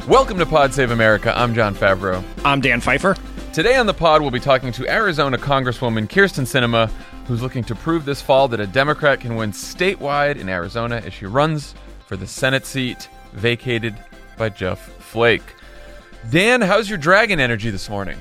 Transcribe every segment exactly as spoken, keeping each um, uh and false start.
Welcome to Pod Save America. I'm John Favreau. I'm Dan Pfeiffer. Today on the pod, we'll be talking to Arizona Congresswoman Kyrsten Sinema, who's looking to prove this fall that a Democrat can win statewide in Arizona as she runs for the Senate seat vacated by Jeff Flake. Dan, how's your dragon energy this morning?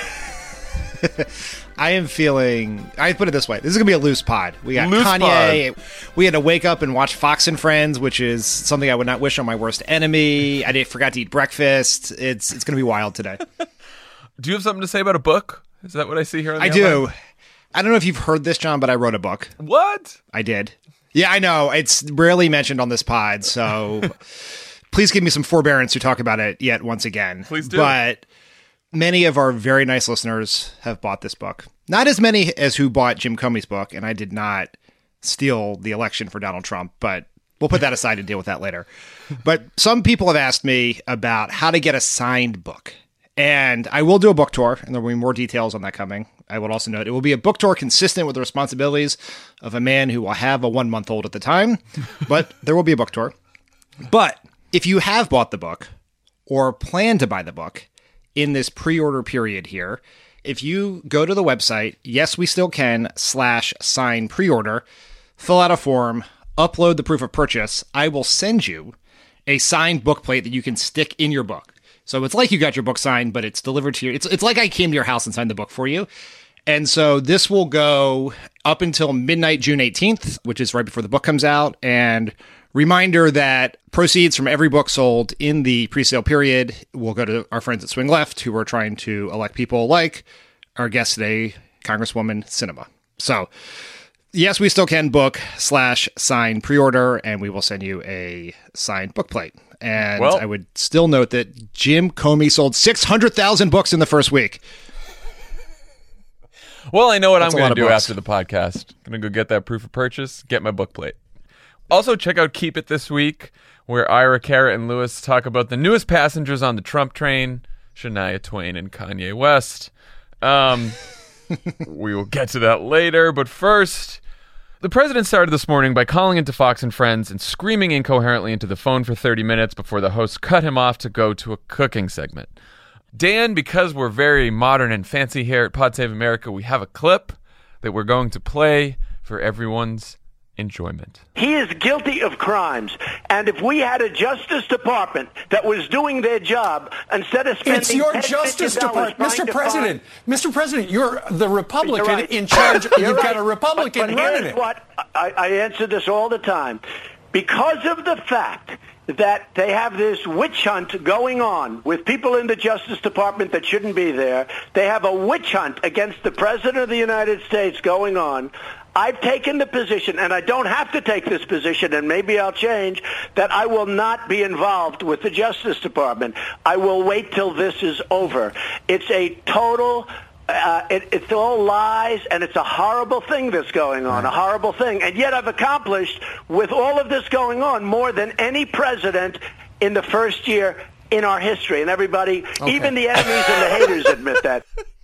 I am feeling, I put it this way, this is going to be a loose pod. We got Loose Kanye. Pod. We had to wake up and watch Fox and Friends, which is something I would not wish on my worst enemy. I did, forgot to eat breakfast. It's it's going to be wild today. Do you have something to say about a book? Is that what I see here on the I outline? do. I don't know if you've heard this, John, but I wrote a book. What? I did. Yeah, I know. It's rarely mentioned on this pod, so please give me some forbearance to talk about it yet once again. Please do. But many of our very nice listeners have bought this book. Not as many as who bought Jim Comey's book, and I did not steal the election for Donald Trump, but we'll put that aside and deal with that later. But some people have asked me about how to get a signed book. And I will do a book tour, and there will be more details on that coming. I would also note it will be a book tour consistent with the responsibilities of a man who will have a one-month-old at the time, but there will be a book tour. But if you have bought the book or plan to buy the book in this pre-order period here, if you go to the website, yes, we still can, slash sign pre-order, fill out a form, upload the proof of purchase, I will send you a signed book plate that you can stick in your book. So it's like you got your book signed, but it's delivered to you. It's it's like I came to your house and signed the book for you. And so this will go up until midnight, June eighteenth, which is right before the book comes out. And reminder that proceeds from every book sold in the pre-sale period will go to our friends at Swing Left, who are trying to elect people like our guest today, Congresswoman Sinema. So yes, we still can book slash sign pre-order, and we will send you a signed book plate. And well, I would still note that Jim Comey sold six hundred thousand books in the first week. Well, I know what That's I'm a going lot to of do books. after the podcast. I'm going to go get that proof of purchase, get my book plate. Also, check out Keep It This Week, where Ira, Cara, and Lewis talk about the newest passengers on the Trump train, Shania Twain and Kanye West. Um, we will get to that later, but first, the president started this morning by calling into Fox and Friends and screaming incoherently into the phone for thirty minutes before the host cut him off to go to a cooking segment. Dan, because we're very modern and fancy here at Pod Save America, we have a clip that we're going to play for everyone's enjoyment. He is guilty of crimes, and if we had a Justice Department that was doing their job instead of spending It's your ten Justice billion dollars Department, Mister trying to President. find- Mister President, you're the Republican You're right. in charge. You're You've right. got a Republican but, but running here's it. What I, I answer this all the time, because of the fact that they have this witch hunt going on with people in the Justice Department that shouldn't be there. They have a witch hunt against the President of the United States going on. I've taken the position, and I don't have to take this position, and maybe I'll change, that I will not be involved with the Justice Department. I will wait till this is over. It's a total... Uh, it, it's all lies, and it's a horrible thing that's going on, a horrible thing. And yet I've accomplished, with all of this going on, more than any president in the first year in our history. And everybody, okay. Even the enemies and the haters admit that.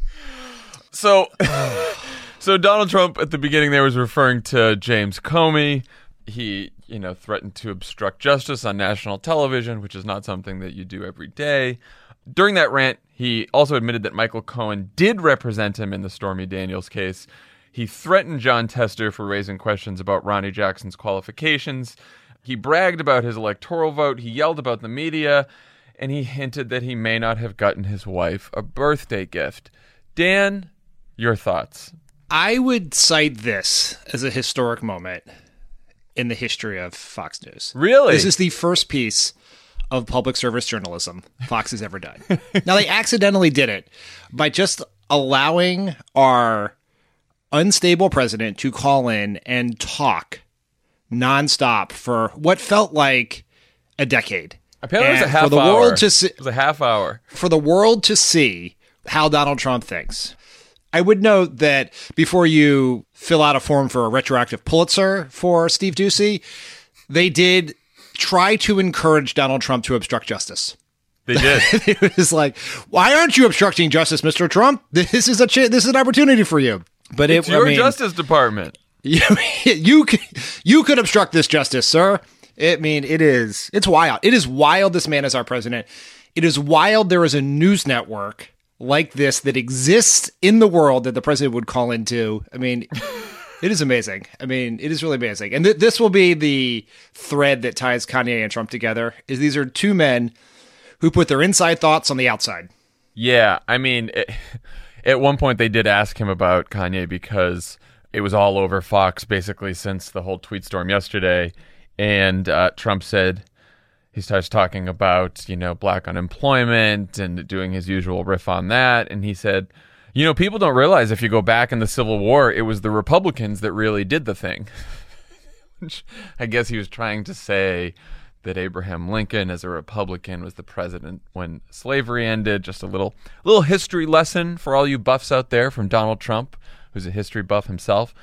So, so Donald Trump at the beginning there was referring to James Comey. He, you know, threatened to obstruct justice on national television, which is not something that you do every day. During that rant, he also admitted that Michael Cohen did represent him in the Stormy Daniels case. He threatened John Tester for raising questions about Ronnie Jackson's qualifications. He bragged about his electoral vote. He yelled about the media. And he hinted that he may not have gotten his wife a birthday gift. Dan, your thoughts? I would cite this as a historic moment in the history of Fox News. Really? This is the first piece of public service journalism Fox has ever done. Now, they accidentally did it by just allowing our unstable president to call in and talk nonstop for what felt like a decade. Apparently, it was a half for the hour. World to see, it was a half hour. For the world to see how Donald Trump thinks. I would note that before you fill out a form for a retroactive Pulitzer for Steve Doocy, they did try to encourage Donald Trump to obstruct justice. They did. It was like, why aren't you obstructing justice, Mister Trump? This is a ch- this is an opportunity for you. But it's it, your I mean, Justice Department. You, you, could, you could obstruct this justice, sir. I mean, it is, it's wild. It is wild this man is our president. It is wild there is a news network like this that exists in the world that the president would call into. I mean, it is amazing. I mean, it is really amazing. And th- this will be the thread that ties Kanye and Trump together, is these are two men who put their inside thoughts on the outside. Yeah, I mean, it, at one point they did ask him about Kanye because it was all over Fox basically since the whole tweet storm yesterday. And uh, Trump said, he starts talking about, you know, black unemployment and doing his usual riff on that. And he said, you know, people don't realize if you go back in the Civil War, it was the Republicans that really did the thing. Which I guess he was trying to say that Abraham Lincoln, as a Republican, was the president when slavery ended. Just a little little history lesson for all you buffs out there from Donald Trump, who's a history buff himself.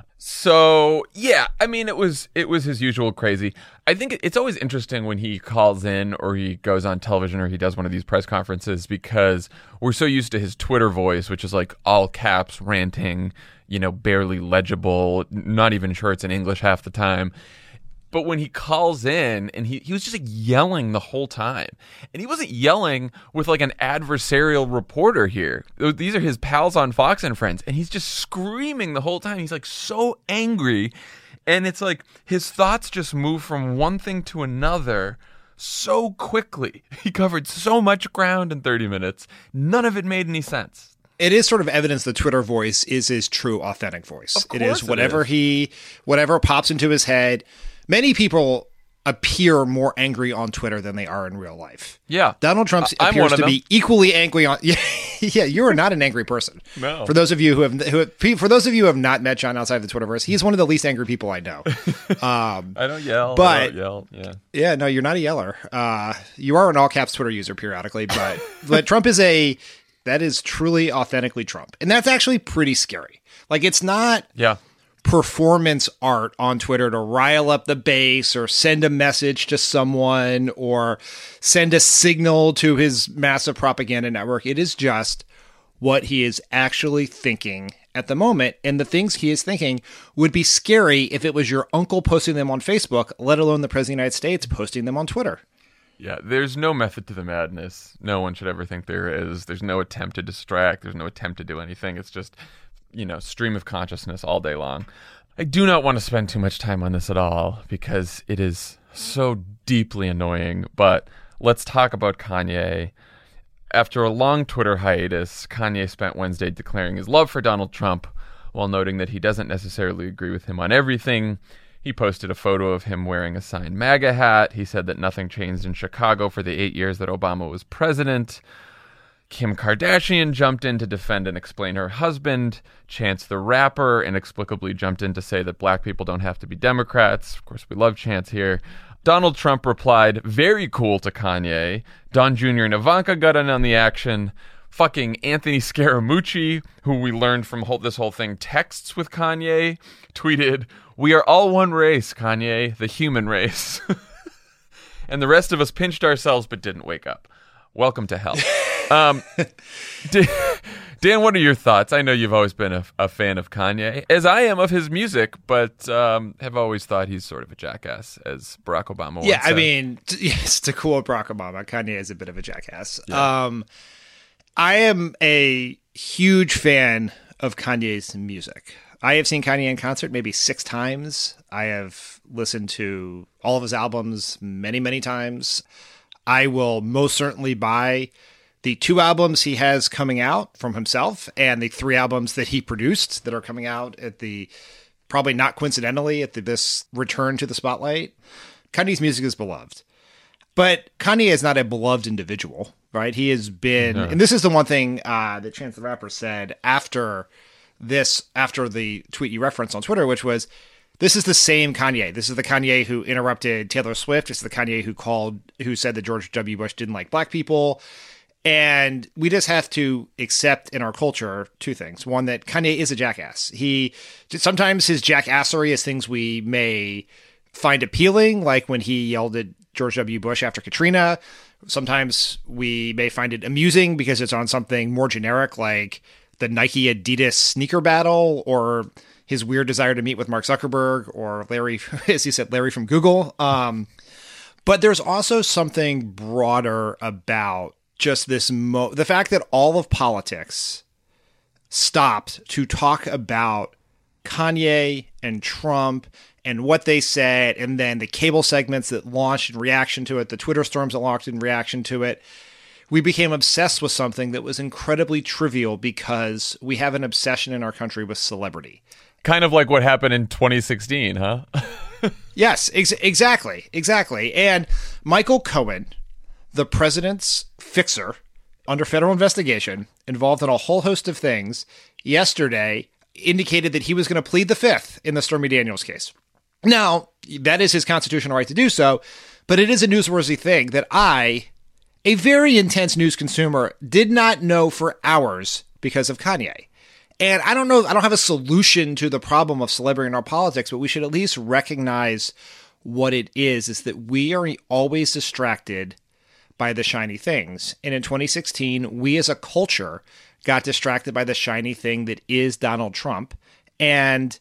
So, yeah, I mean, it was it was his usual crazy. I think it's always interesting when he calls in or he goes on television or he does one of these press conferences because we're so used to his Twitter voice, which is like all caps, ranting, you know, barely legible, not even sure it's in English half the time. But when he calls in and he, he was just like yelling the whole time. And he wasn't yelling with like an adversarial reporter here. These are his pals on Fox and Friends. And he's just screaming the whole time. He's like so angry. And it's like his thoughts just move from one thing to another so quickly. He covered so much ground in thirty minutes. None of it made any sense. It is sort of evidence the Twitter voice is his true, authentic voice. Of course it is whatever it is. he, whatever pops into his head. Many people appear more angry on Twitter than they are in real life. Yeah. Donald Trump I'm appears one of to be them. equally angry on. Yeah, yeah, you are not an angry person. No. For those of you who have, who have, for those of you who have not met John outside of the Twitterverse, he's one of the least angry people I know. Um, I don't yell. but- I don't yell. Yeah. Yeah, no, you're not a yeller. Uh, you are an all caps Twitter user periodically, but but Trump is a that is truly authentically Trump, and that's actually pretty scary. Like, it's not Yeah. performance art on Twitter to rile up the base or send a message to someone or send a signal to his massive propaganda network. It is just what he is actually thinking at the moment. And the things he is thinking would be scary if it was your uncle posting them on Facebook, let alone the President of the United States posting them on Twitter. Yeah, there's no method to the madness. No one should ever think there is. There's no attempt to distract. There's no attempt to do anything. It's just, you know, stream of consciousness all day long. I do not want to spend too much time on this at all because it is so deeply annoying. But let's talk about Kanye. After a long Twitter hiatus, Kanye spent Wednesday declaring his love for Donald Trump while noting that he doesn't necessarily agree with him on everything. He posted a photo of him wearing a signed MAGA hat. He said that nothing changed in Chicago for the eight years that Obama was president. Kim Kardashian jumped in to defend and explain her husband. Chance the Rapper inexplicably jumped in to say that black people don't have to be Democrats. Of course, we love Chance here. Donald Trump replied, very cool to Kanye. Don Junior and Ivanka got in on the action. Fucking Anthony Scaramucci, who we learned from whole, this whole thing texts with Kanye, tweeted, we are all one race, Kanye, the human race. And the rest of us pinched ourselves but didn't wake up. Welcome to hell. Um, Dan, Dan, what are your thoughts? I know you've always been a, a fan of Kanye, as I am of his music, but um, have always thought he's sort of a jackass, as Barack Obama once Yeah, I said. mean, t- yes, to quote Barack Obama, Kanye is a bit of a jackass. Yeah. Um, I am a huge fan of Kanye's music. I have seen Kanye in concert maybe six times. I have listened to all of his albums many, many times. I will most certainly buy the two albums he has coming out from himself and the three albums that he produced that are coming out at the, probably not coincidentally, at the, this return to the spotlight. Kanye's music is beloved. But Kanye is not a beloved individual, right? He has been, No. and this is the one thing uh, that Chance the Rapper said after this, after the tweet you referenced on Twitter, which was, this is the same Kanye. This is the Kanye who interrupted Taylor Swift. This is the Kanye who called, who said that George W. Bush didn't like black people. And we just have to accept in our culture two things. One, that Kanye is a jackass. He, sometimes his jackassery is things we may find appealing, like when he yelled at George W. Bush after Katrina. Sometimes we may find it amusing because it's on something more generic, like the Nike Adidas sneaker battle, or his weird desire to meet with Mark Zuckerberg, or Larry, as he said, Larry from Google. Um, But there's also something broader about just this mo- the fact that all of politics stopped to talk about Kanye and Trump and what they said, and then the cable segments that launched in reaction to it, the Twitter storms that launched in reaction to it. We became obsessed with something that was incredibly trivial because we have an obsession in our country with celebrity. Kind of like what happened in twenty sixteen, huh? Yes, ex- exactly, exactly. And Michael Cohen, the president's fixer under federal investigation, involved in a whole host of things, yesterday indicated that he was going to plead the fifth in the Stormy Daniels case. Now, that is his constitutional right to do so, but it is a newsworthy thing that I, a very intense news consumer, did not know for hours because of Kanye. And I don't know, I don't have a solution to the problem of celebrity in our politics, but we should at least recognize what it is, is that we are always distracted by the shiny things. And in twenty sixteen, we as a culture got distracted by the shiny thing that is Donald Trump and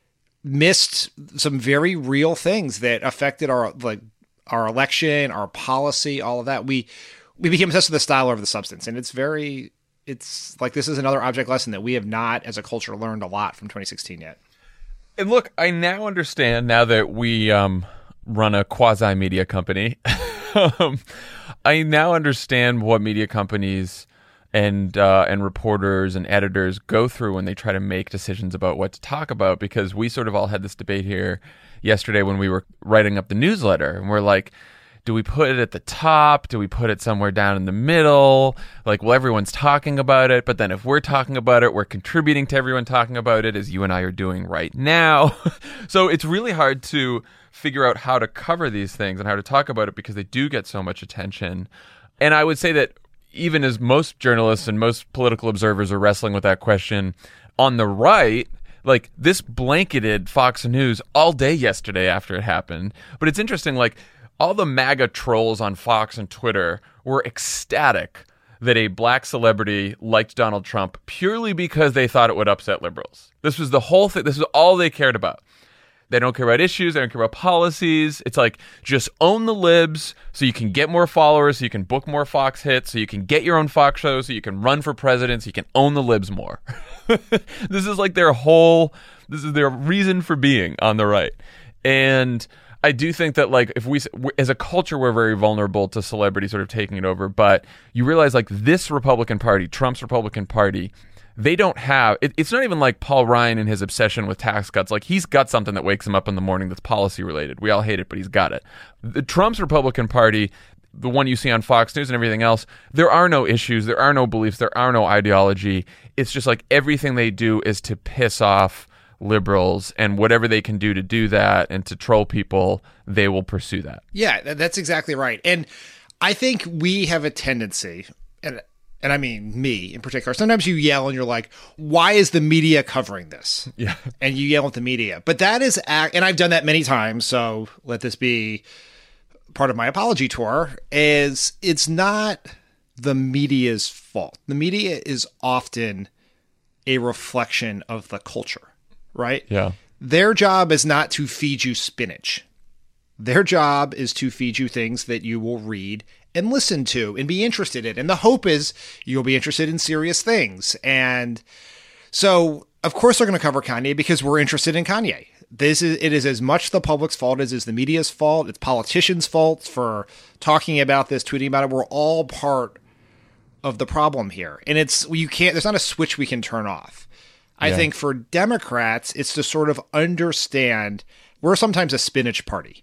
missed some very real things that affected our like our election, our policy, all of that. We we became obsessed with the style over the substance. And it's very, it's like this is another object lesson that we have not as a culture learned a lot from twenty sixteen yet. And look, I now understand, now that we um, run a quasi-media company, um, I now understand what media companies and uh, and reporters and editors go through when they try to make decisions about what to talk about, because we sort of all had this debate here yesterday when we were writing up the newsletter, and we're like, do we put it at the top? Do we put it somewhere down in the middle? Like, well, everyone's talking about it, but then if we're talking about it, we're contributing to everyone talking about it, as you and I are doing right now. So it's really hard to figure out how to cover these things and how to talk about it because they do get so much attention. And I would say that even as most journalists and most political observers are wrestling with that question, on the right, like, this blanketed Fox News all day yesterday after it happened. But it's interesting, like, all the MAGA trolls on Fox and Twitter were ecstatic that a black celebrity liked Donald Trump purely because they thought it would upset liberals. This was the whole thing. This is all they cared about. They don't care about issues. They don't care about policies. It's like, just own the libs so you can get more followers, so you can book more Fox hits, so you can get your own Fox show, so you can run for president, so you can own the libs more. This is like their whole, this is their reason for being on the right. And I do think that, like, if we, as a culture, we're very vulnerable to celebrity sort of taking it over. But you realize, like, this Republican Party, Trump's Republican Party, they don't have, it, it's not even like Paul Ryan and his obsession with tax cuts. Like, he's got something that wakes him up in the morning that's policy related. We all hate it, but he's got it. The Trump's Republican Party, the one you see on Fox News and everything else, there are no issues, there are no beliefs, there are no ideology. It's just like everything they do is to piss off liberals, and whatever they can do to do that and to troll people, they will pursue that. Yeah, that's exactly right. And I think we have a tendency, and and I mean me in particular, sometimes you yell and you're like, why is the media covering this? Yeah. And you yell at the media. But that is, and I've done that many times, so let this be part of my apology tour, is it's not the media's fault. The media is often a reflection of the culture, right? Yeah. Their job is not to feed you spinach. Their job is to feed you things that you will read and listen to and be interested in. And the hope is you'll be interested in serious things. And so, of course, they're going to cover Kanye because we're interested in Kanye. This is, it is as much the public's fault as it is the media's fault. It's politicians' fault for talking about this, tweeting about it. We're all part of the problem here. And it's, you can't, there's not a switch we can turn off. I Yeah. think for Democrats, it's to sort of understand we're sometimes a spinach party.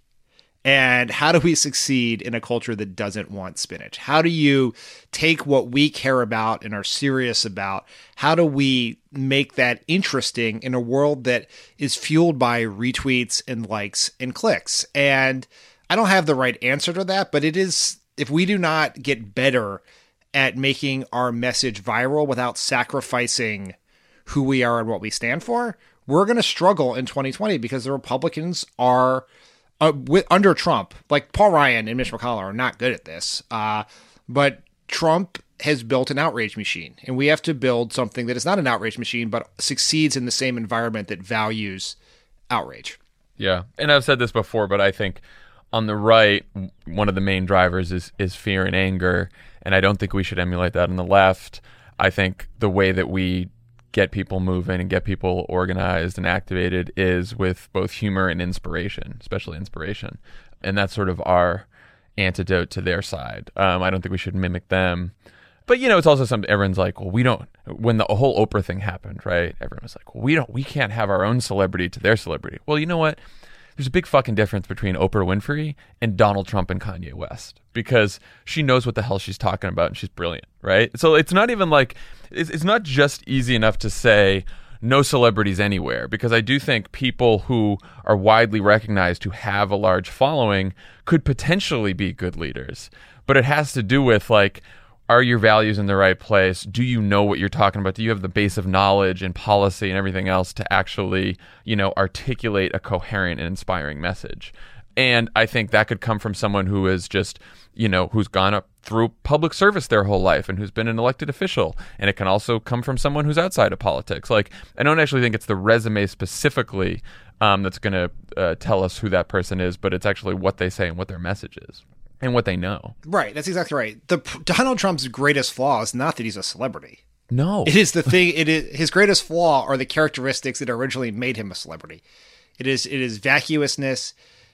And how do we succeed in a culture that doesn't want spinach? How do you take what we care about and are serious about? How do we make that interesting in a world that is fueled by retweets and likes and clicks? And I don't have the right answer to that, but it is, if we do not get better at making our message viral without sacrificing who we are and what we stand for, we're going to struggle in twenty twenty because the Republicans are Uh, with, under Trump, like Paul Ryan and Mitch McConnell are not good at this. Uh, but Trump has built an outrage machine, and we have to build something that is not an outrage machine, but succeeds in the same environment that values outrage. Yeah. And I've said this before, but I think on the right, one of the main drivers is, is fear and anger, and I don't think we should emulate that on the left. I think the way that we get people moving and get people organized and activated is with both humor and inspiration, especially inspiration. And that's sort of our antidote to their side. Um, I don't think we should mimic them. But, you know, it's also something everyone's like, well, we don't, when the whole Oprah thing happened, right? Everyone was like, well, we don't, we can't have our own celebrity to their celebrity. Well, you know what? There's a big fucking difference between Oprah Winfrey and Donald Trump and Kanye West, because she knows what the hell she's talking about and she's brilliant, right? So it's not even like, it's, it's not just easy enough to say no celebrities anywhere, because I do think people who are widely recognized, who have a large following, could potentially be good leaders. But it has to do with, like, are your values in the right place? Do you know what you're talking about? Do you have the base of knowledge and policy and everything else to actually, you know, articulate a coherent and inspiring message? And I think that could come from someone who is just, you know, who's gone up through public service their whole life and who's been an elected official. And it can also come from someone who's outside of politics. Like, I don't actually think it's the resume specifically um, that's going to uh, tell us who that person is, but it's actually what they say and what their message is. And what they know. Right. That's exactly right. The Donald Trump's greatest flaw is not that he's a celebrity. No. It is the thing. It is his greatest flaw are the characteristics that originally made him a celebrity. It is it is vacuousness,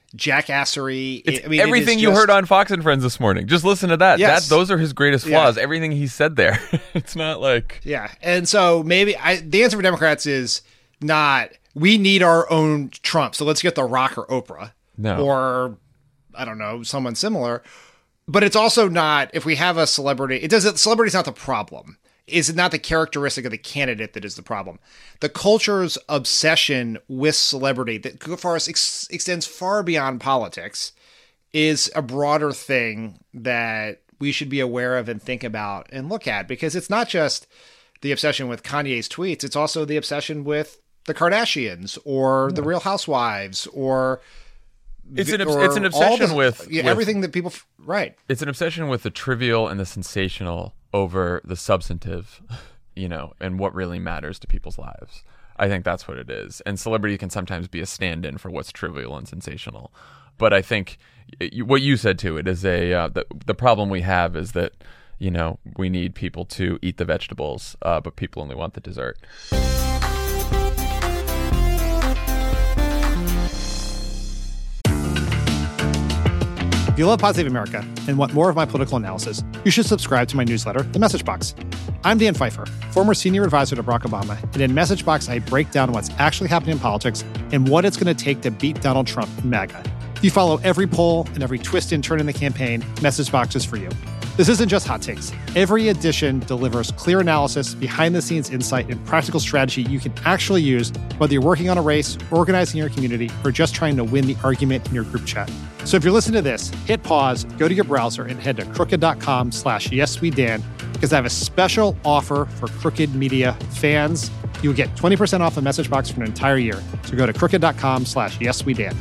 jackassery. It's I mean, everything it you just, heard on Fox and Friends this morning. Just listen to that. Yes. That those are his greatest flaws. Yeah. Everything he said there. It's not like Yeah. And so maybe I, the answer for Democrats is not we need our own Trump. So let's get The Rock or Oprah. No. Or I don't know, someone similar. But it's also not, if we have a celebrity, it doesn't, celebrity's not the problem. Is not the characteristic of the candidate that is the problem. The culture's obsession with celebrity that far ex- extends far beyond politics is a broader thing that we should be aware of and think about and look at, because it's not just the obsession with Kanye's tweets. It's also the obsession with the Kardashians or the Real Housewives or It's an it's an obsession the, with, yeah, with everything that people right. It's an obsession with the trivial and the sensational over the substantive, you know, and what really matters to people's lives. I think that's what it is. And celebrity can sometimes be a stand-in for what's trivial and sensational. But I think it, what you said too, it is a uh, the the problem we have is that, you know, we need people to eat the vegetables, uh, but people only want the dessert. If you love Pod Save America and want more of my political analysis, you should subscribe to my newsletter, The Message Box. I'm Dan Pfeiffer, former senior advisor to Barack Obama, and in Message Box, I break down what's actually happening in politics and what it's going to take to beat Donald Trump and MAGA. If you follow every poll and every twist and turn in the campaign, Message Box is for you. This isn't just hot takes. Every edition delivers clear analysis, behind-the-scenes insight, and practical strategy you can actually use, whether you're working on a race, organizing your community, or just trying to win the argument in your group chat. So if you're listening to this, hit pause, go to your browser, and head to crooked.com slash yeswedan, because I have a special offer for Crooked Media fans. You'll get twenty percent off a Message Box for an entire year. So go to crooked.com slash yeswedan.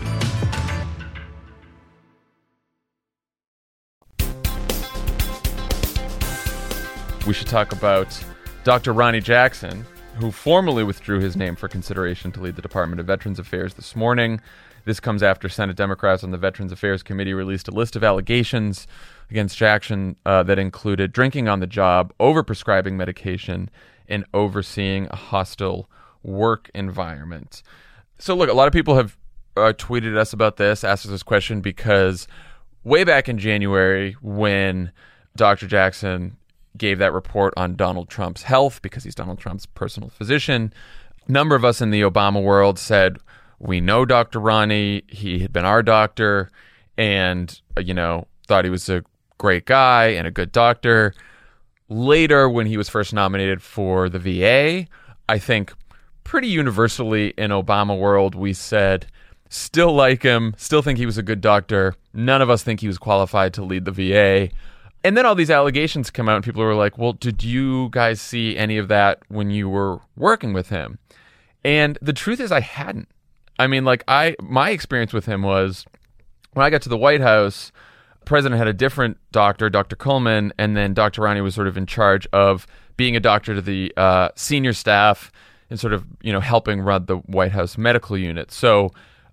We should talk about Doctor Ronny Jackson, who formally withdrew his name for consideration to lead the Department of Veterans Affairs this morning. This comes after Senate Democrats on the Veterans Affairs Committee released a list of allegations against Jackson uh, that included drinking on the job, overprescribing medication, and overseeing a hostile work environment. So, look, a lot of people have uh, tweeted us about this, asked us this question, because way back in January, when Doctor Jackson gave that report on Donald Trump's health, because he's Donald Trump's personal physician, a number of us in the Obama world said, we know Doctor Ronny, he had been our doctor, and, you know, thought he was a great guy and a good doctor. Later, when he was first nominated for the V A, I think pretty universally in Obama world, we said, still like him, still think he was a good doctor. None of us think he was qualified to lead the V A. And then all these allegations come out and people were like, well, did you guys see any of that when you were working with him? And the truth is I hadn't. I mean, like, I my experience with him was when I got to the White House, the president had a different doctor, Doctor Coleman, and then Doctor Ronny was sort of in charge of being a doctor to the uh, senior staff and sort of, you know, helping run the White House medical unit. So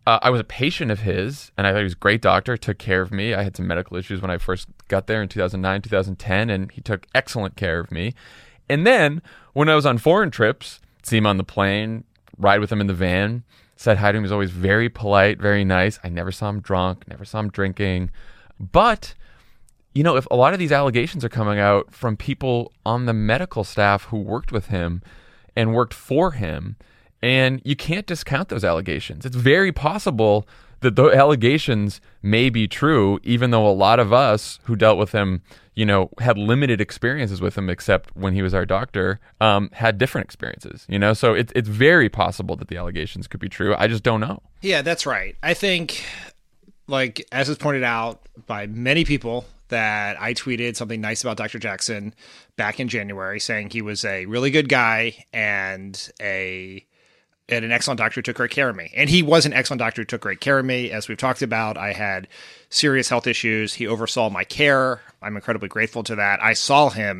Uh, I was a patient of his, and I thought he was a great doctor, took care of me. I had some medical issues when I first got there in two thousand nine, two thousand ten, and he took excellent care of me. And then when I was on foreign trips, see him on the plane, ride with him in the van, said hi to him. He was always very polite, very nice. I never saw him drunk, never saw him drinking. But, you know, if a lot of these allegations are coming out from people on the medical staff who worked with him and worked for him, and you can't discount those allegations. It's very possible that the allegations may be true, even though a lot of us who dealt with him, you know, had limited experiences with him, except when he was our doctor, um, had different experiences, you know? So it, it's very possible that the allegations could be true. I just don't know. Yeah, that's right. I think, like, as is pointed out by many people, that I tweeted something nice about Doctor Jackson back in January, saying he was a really good guy and a and an excellent doctor who took great care of me. And he was an excellent doctor who took great care of me. As we've talked about, I had serious health issues. He oversaw my care. I'm incredibly grateful to that. I saw him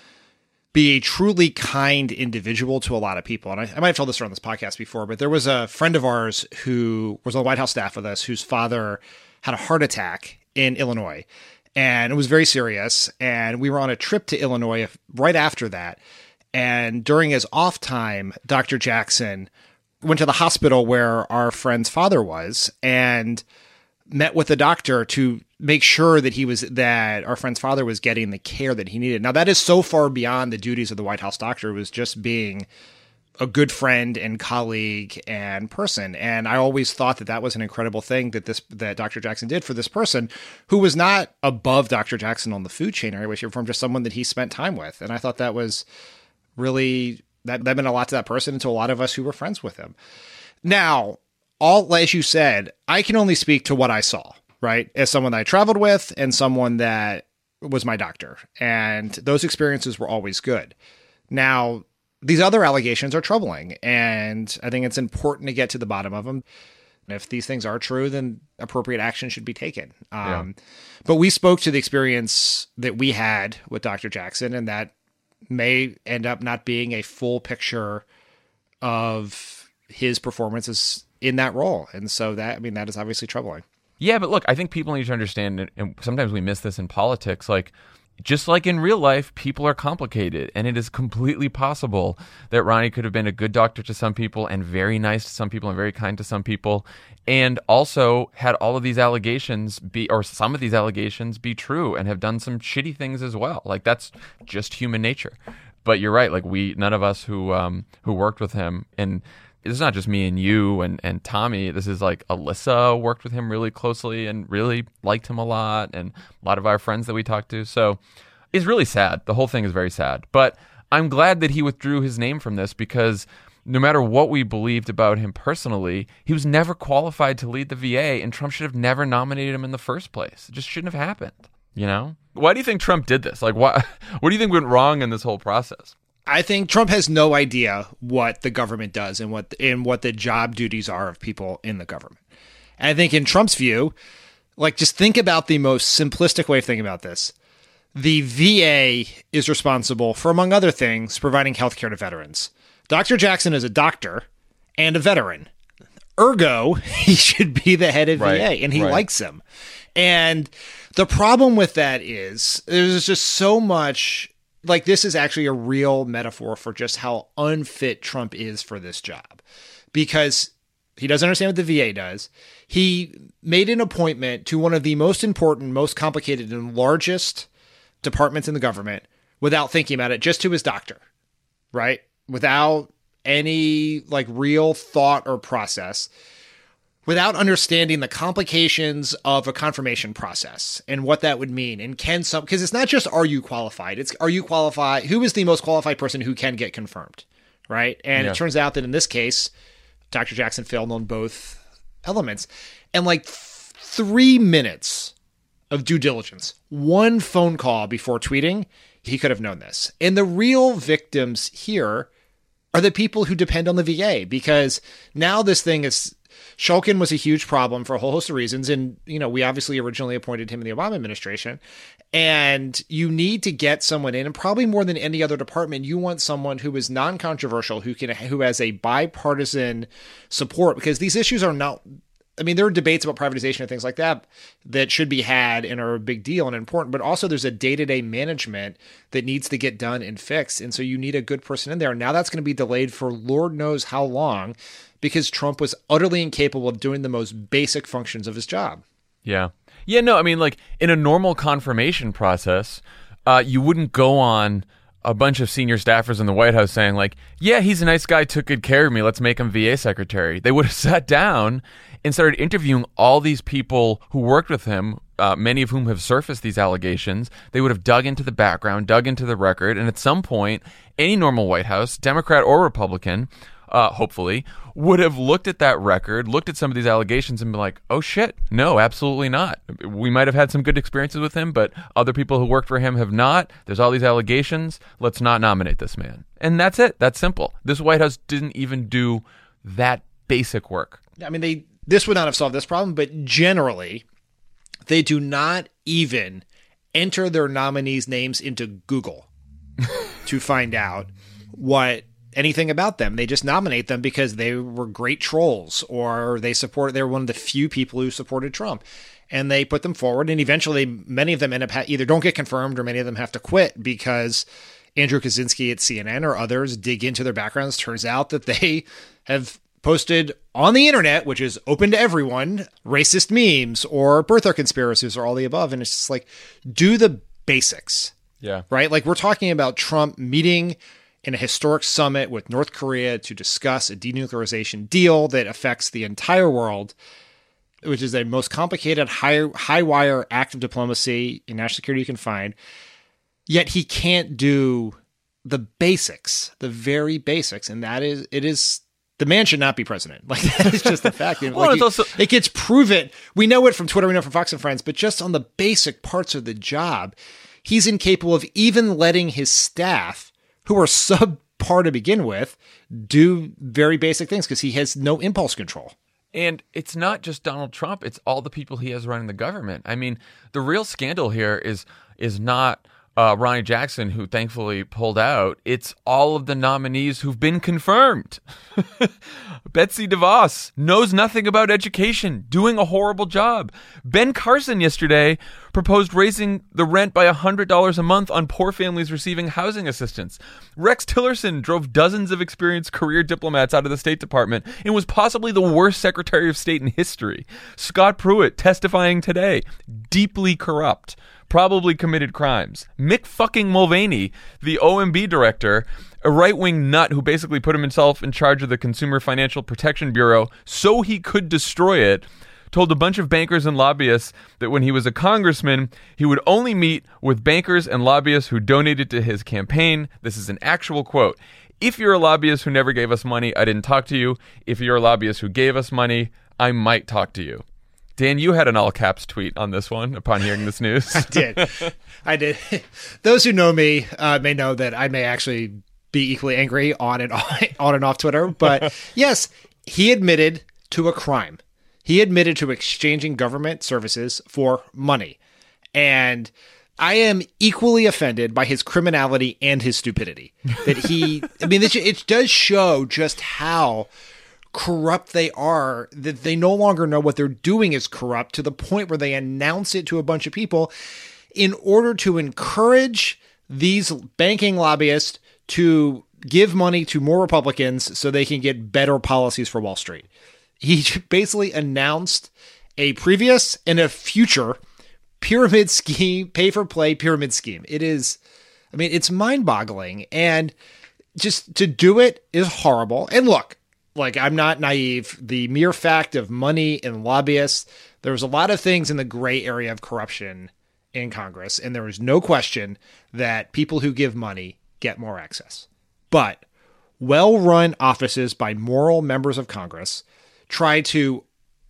be a truly kind individual to a lot of people. And I, I might have told this on this podcast before, but there was a friend of ours who was on the White House staff with us, whose father had a heart attack in Illinois. And it was very serious. And we were on a trip to Illinois right after that. And during his off time, Doctor Jackson went to the hospital where our friend's father was and met with the doctor to make sure that he was that our friend's father was getting the care that he needed. Now, that is so far beyond the duties of the White House doctor. It was just being a good friend and colleague and person. And I always thought that that was an incredible thing that this that Doctor Jackson did for this person who was not above Doctor Jackson on the food chain or anyway, from just someone that he spent time with. And I thought that was really, that, that meant a lot to that person and to a lot of us who were friends with him. Now, all, as you said, I can only speak to what I saw, right? As someone that I traveled with and someone that was my doctor. And those experiences were always good. Now, these other allegations are troubling, and I think it's important to get to the bottom of them. And if these things are true, then appropriate action should be taken. Um, yeah. But we spoke to the experience that we had with Doctor Jackson, and that may end up not being a full picture of his performances in that role. And so that, I mean, that is obviously troubling. Yeah, but look, I think people need to understand, and sometimes we miss this in politics, like, just like in real life, people are complicated, and it is completely possible that Ronnie could have been a good doctor to some people and very nice to some people and very kind to some people, and also had all of these allegations be, or some of these allegations be true and have done some shitty things as well. Like, that's just human nature. But you're right, like, we, none of us who um, who worked with him, and this is not just me and you and, and Tommy. This is like Alyssa worked with him really closely and really liked him a lot, and a lot of our friends that we talked to. So it's really sad. The whole thing is very sad. But I'm glad that he withdrew his name from this, because no matter what we believed about him personally, he was never qualified to lead the V A, and Trump should have never nominated him in the first place. It just shouldn't have happened, you know? Why do you think Trump did this? Like, why, what do you think went wrong in this whole process? I think Trump has no idea what the government does and what and what the job duties are of people in the government. And I think in Trump's view, like, just think about the most simplistic way of thinking about this. The V A is responsible for, among other things, providing health care to veterans. Doctor Jackson is a doctor and a veteran. Ergo, he should be the head of right, V A, and he right. likes him. And the problem with that is there's just so much... Like, this is actually a real metaphor for just how unfit Trump is for this job, because he doesn't understand what the V A does. He made an appointment to one of the most important, most complicated, and largest departments in the government without thinking about it, just to his doctor, right? Without any like real thought or process, without understanding the complications of a confirmation process and what that would mean. And can some, because it's not just, are you qualified? It's, are you qualified? Who is the most qualified person who can get confirmed? Right. And yeah. It turns out that in this case, Doctor Jackson failed on both elements. And like th- three minutes of due diligence, one phone call before tweeting, he could have known this. And the real victims here are the people who depend on the V A, because now this thing is, Shulkin was a huge problem for a whole host of reasons. And, you know, we obviously originally appointed him in the Obama administration. And you need to get someone in, and probably more than any other department, you want someone who is non-controversial, who can, who has a bipartisan support, because these issues are not I mean, there are debates about privatization and things like that that should be had and are a big deal and important, but also there's a day-to-day management that needs to get done and fixed. And so you need a good person in there. Now that's going to be delayed for Lord knows how long because Trump was utterly incapable of doing the most basic functions of his job. Yeah. Yeah, no, I mean, like, in a normal confirmation process, uh, you wouldn't go on a bunch of senior staffers in the White House saying, like, yeah, he's a nice guy, took good care of me, let's make him V A secretary. They would have sat down and started interviewing all these people who worked with him, uh, many of whom have surfaced these allegations. They would have dug into the background, dug into the record, and at some point, any normal White House, Democrat or Republican, uh, hopefully, would have looked at that record, looked at some of these allegations and been like, oh shit, no, absolutely not. We might have had some good experiences with him, but other people who worked for him have not. There's all these allegations. Let's not nominate this man. And that's it. That's simple. This White House didn't even do that basic work. I mean, they this would not have solved this problem, but generally, they do not even enter their nominees' names into Google to find out what anything about them. They just nominate them because they were great trolls or they support, they were one of the few people who supported Trump. And they put them forward, and eventually many of them end up ha- either don't get confirmed or many of them have to quit because Andrew Kaczynski at C N N or others dig into their backgrounds. Turns out that they have posted on the internet, which is open to everyone, racist memes or birther conspiracies or all the above. And it's just like, do the basics. Yeah. Right? Like, we're talking about Trump meeting in a historic summit with North Korea to discuss a denuclearization deal that affects the entire world, which is the most complicated high, high wire act of diplomacy in national security you can find. Yet he can't do the basics, the very basics. And that is, it is, the man should not be president. Like, that is just the fact. well, like, it's he, also- it gets proven. We know it from Twitter, we know it from Fox and Friends, but just on the basic parts of the job, he's incapable of even letting his staff, who are subpar to begin with, do very basic things because he has no impulse control. And it's not just Donald Trump, it's all the people he has running the government. I mean, the real scandal here is is not uh, Ronnie Jackson, who thankfully pulled out. It's all of the nominees who've been confirmed. Betsy DeVos knows nothing about education, doing a horrible job. Ben Carson yesterday proposed raising the rent by one hundred dollars a month on poor families receiving housing assistance. Rex Tillerson drove dozens of experienced career diplomats out of the State Department and was possibly the worst Secretary of State in history. Scott Pruitt testifying today, deeply corrupt, probably committed crimes. Mick fucking Mulvaney, the O M B director, a right-wing nut who basically put himself in charge of the Consumer Financial Protection Bureau so he could destroy it, told a bunch of bankers and lobbyists that when he was a congressman, he would only meet with bankers and lobbyists who donated to his campaign. This is an actual quote. If you're a lobbyist who never gave us money, I didn't talk to you. If you're a lobbyist who gave us money, I might talk to you. Dan, you had an all caps tweet on this one upon hearing this news. I did. I did. Those who know me uh, may know that I may actually be equally angry on and off, on and off Twitter. But yes, he admitted to a crime. He admitted to exchanging government services for money. And I am equally offended by his criminality and his stupidity. That he, I mean, this, it does show just how corrupt they are, that they no longer know what they're doing is corrupt, to the point where they announce it to a bunch of people in order to encourage these banking lobbyists to give money to more Republicans so they can get better policies for Wall Street. He basically announced a previous and a future pyramid scheme, pay for play pyramid scheme. It is, I mean, it's mind boggling, and just to do it is horrible. And look, like, I'm not naive. The mere fact of money and lobbyists, there's a lot of things in the gray area of corruption in Congress, and there is no question that people who give money get more access. But well-run offices by moral members of Congress try to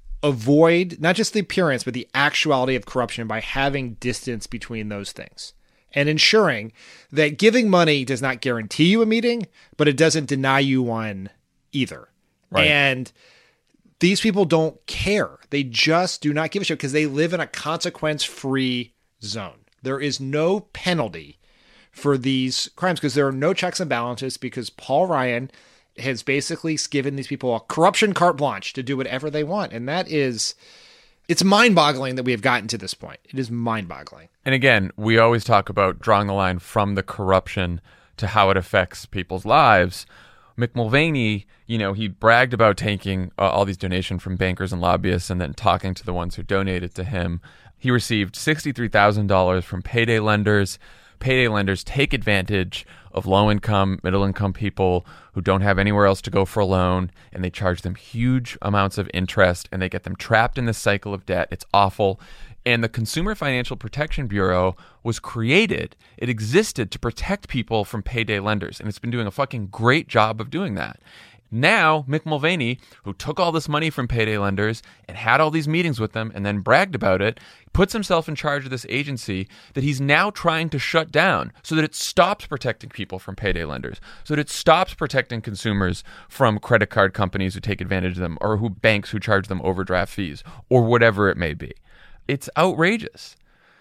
avoid not just the appearance, but the actuality of corruption by having distance between those things and ensuring that giving money does not guarantee you a meeting, but it doesn't deny you one either. Right. And these people don't care. They just do not give a shit because they live in a consequence-free zone. There is no penalty for these crimes because there are no checks and balances, because Paul Ryan has basically given these people a corruption carte blanche to do whatever they want. And that is, it's mind-boggling that we have gotten to this point. It is mind-boggling. And again, we always talk about drawing the line from the corruption to how it affects people's lives. Mick Mulvaney, you know, he bragged about taking uh, all these donations from bankers and lobbyists and then talking to the ones who donated to him. He received sixty-three thousand dollars from payday lenders. Payday lenders take advantage of low-income, middle-income people who don't have anywhere else to go for a loan, and they charge them huge amounts of interest, and they get them trapped in this cycle of debt. It's awful. And the Consumer Financial Protection Bureau was created. It existed to protect people from payday lenders, and it's been doing a fucking great job of doing that. Now, Mick Mulvaney, who took all this money from payday lenders and had all these meetings with them and then bragged about it, puts himself in charge of this agency that he's now trying to shut down so that it stops protecting people from payday lenders, so that it stops protecting consumers from credit card companies who take advantage of them or who banks who charge them overdraft fees or whatever it may be. It's outrageous.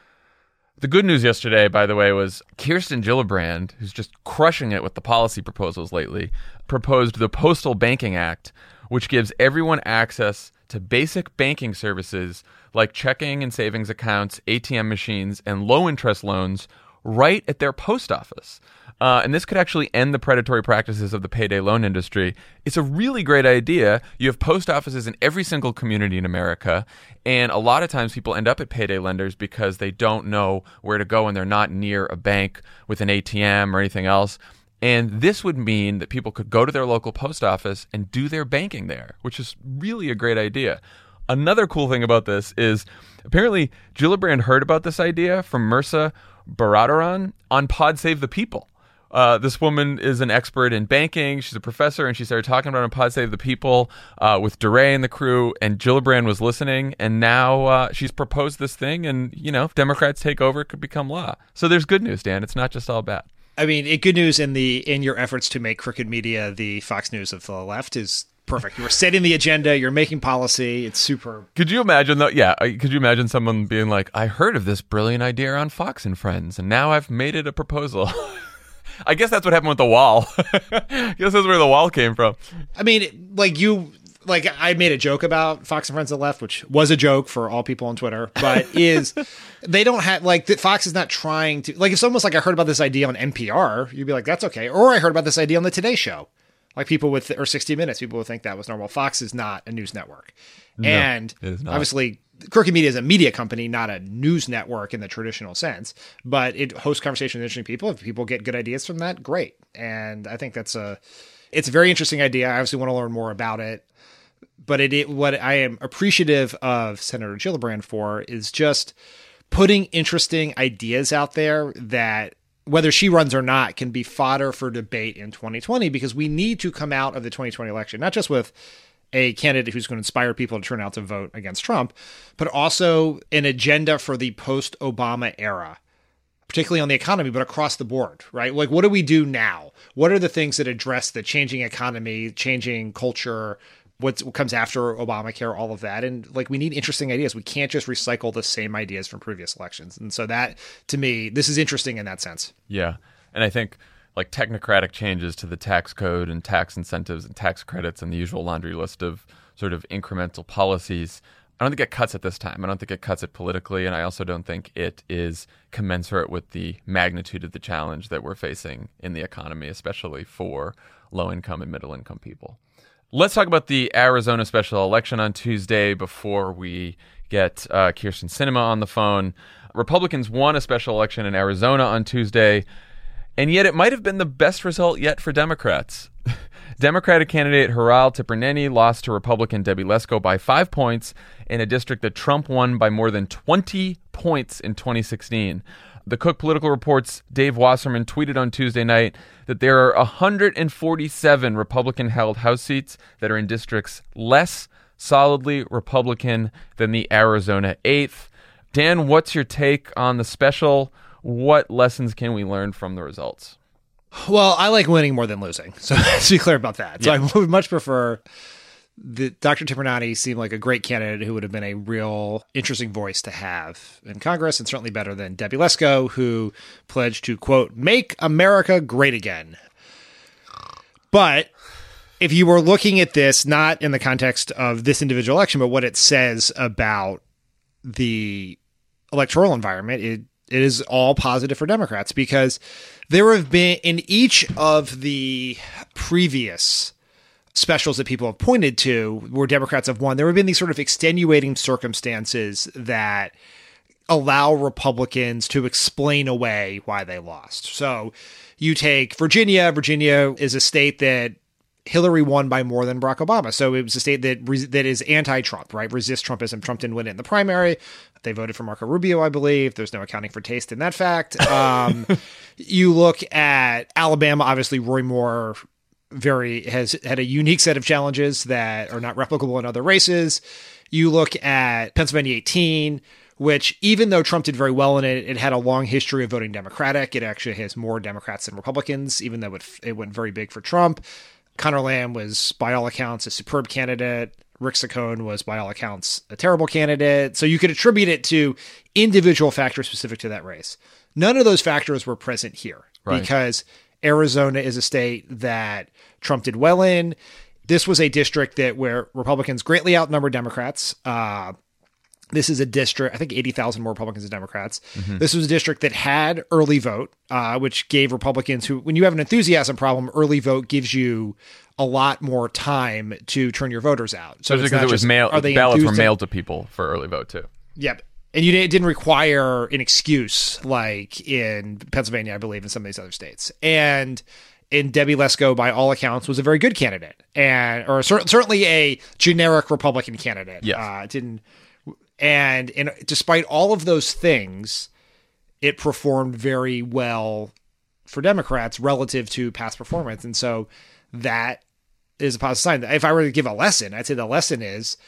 The good news yesterday, by the way, was Kirsten Gillibrand, who's just crushing it with the policy proposals lately, proposed the Postal Banking Act, which gives everyone access to basic banking services like checking and savings accounts, A T M machines, and low-interest loans right at their post office. Uh, and this could actually end the predatory practices of the payday loan industry. It's a really great idea. You have post offices in every single community in America, and a lot of times people end up at payday lenders because they don't know where to go and they're not near a bank with an A T M or anything else. And this would mean that people could go to their local post office and do their banking there, which is really a great idea. Another cool thing about this is apparently Gillibrand heard about this idea from Mirza Baradaran on Pod Save the People. Uh, this woman is an expert in banking. She's a professor, and she started talking about it on Pod Save the People uh, with DeRay and the crew, and Gillibrand was listening, and now uh, she's proposed this thing, and, you know, if Democrats take over, it could become law. So there's good news, Dan. It's not just all bad. I mean, it, good news in the in your efforts to make crooked media the Fox News of the left is perfect. You're setting the agenda. You're making policy. It's superb. Could you imagine, though? Yeah. Could you imagine someone being like, I heard of this brilliant idea on Fox and Friends, and now I've made it a proposal. I guess that's what happened with the wall. I guess that's where the wall came from. I mean, like you, like I made a joke about Fox and Friends of the Left, which was a joke for all people on Twitter, but is they don't have, like, Fox is not trying to, like, it's almost like I heard about this idea on N P R. You'd be like, that's okay. Or I heard about this idea on the Today Show. Like people with, or sixty minutes, people would think that was normal. Fox is not a news network. No, and obviously, Crooked Media is a media company, not a news network in the traditional sense, but it hosts conversations with interesting people. If people get good ideas from that, great. And I think that's a, it's a very interesting idea. I obviously want to learn more about it, but it, it what I am appreciative of Senator Gillibrand for is just putting interesting ideas out there that, whether she runs or not, can be fodder for debate in twenty twenty, because we need to come out of the twenty twenty election, not just with a candidate who's going to inspire people to turn out to vote against Trump, but also an agenda for the post-Obama era, particularly on the economy, but across the board, right? Like, what do we do now? What are the things that address the changing economy, changing culture, what's, what comes after Obamacare, all of that? And, like, we need interesting ideas. We can't just recycle the same ideas from previous elections. And so that, to me, this is interesting in that sense. Yeah. And I think, like, technocratic changes to the tax code and tax incentives and tax credits and the usual laundry list of sort of incremental policies, I don't think it cuts it this time. I don't think it cuts it politically, and I also don't think it is commensurate with the magnitude of the challenge that we're facing in the economy, especially for low-income and middle-income people. Let's talk about the Arizona special election on Tuesday before we get uh, Kyrsten Sinema on the phone. Republicans won a special election in Arizona on Tuesday, and yet it might have been the best result yet for Democrats. Democratic candidate Hiral Tipirneni lost to Republican Debbie Lesko by five points in a district that Trump won by more than twenty points in twenty sixteen. The Cook Political Report's Dave Wasserman tweeted on Tuesday night that there are one hundred forty-seven Republican-held House seats that are in districts less solidly Republican than the Arizona eighth. Dan, what's your take on the special? What lessons can we learn from the results? Well, I like winning more than losing, so let's be clear about that. So yeah. I would much prefer the Doctor Tipirneni seemed like a great candidate who would have been a real interesting voice to have in Congress, and certainly better than Debbie Lesko, who pledged to, quote, make America great again. But if you were looking at this, not in the context of this individual election, but what it says about the electoral environment, it, it is all positive for Democrats, because there have been, in each of the previous specials that people have pointed to where Democrats have won, there have been these sort of extenuating circumstances that allow Republicans to explain away why they lost. So you take Virginia. Virginia is a state that Hillary won by more than Barack Obama. So it was a state that res- that is anti-Trump, right? Resist Trumpism. Trump didn't win it in the primary. They voted for Marco Rubio, I believe. There's no accounting for taste in that fact. Um, you look at Alabama, obviously Roy Moore very has had a unique set of challenges that are not replicable in other races. You look at Pennsylvania eighteen, which even though Trump did very well in it, it had a long history of voting Democratic. It actually has more Democrats than Republicans, even though it, it went very big for Trump. Conor Lamb was, by all accounts, a superb candidate. Rick Saccone was, by all accounts, a terrible candidate. So you could attribute it to individual factors specific to that race. None of those factors were present here, right, because Arizona is a state that Trump did well in. This was a district that where Republicans greatly outnumbered Democrats. Uh, This is a district, I think eighty thousand more Republicans than Democrats. Mm-hmm. This was a district that had early vote, uh, which gave Republicans who, when you have an enthusiasm problem, early vote gives you a lot more time to turn your voters out. So because it was mail, ballots were mailed to people for early vote too. Yep. And you it didn't require an excuse like in Pennsylvania, I believe, and some of these other states. And and Debbie Lesko, by all accounts, was a very good candidate, and or cer- certainly a generic Republican candidate. Yes. Uh, didn't. And, and despite all of those things, it performed very well for Democrats relative to past performance. And so that is a positive sign. If I were to give a lesson, I'd say the lesson is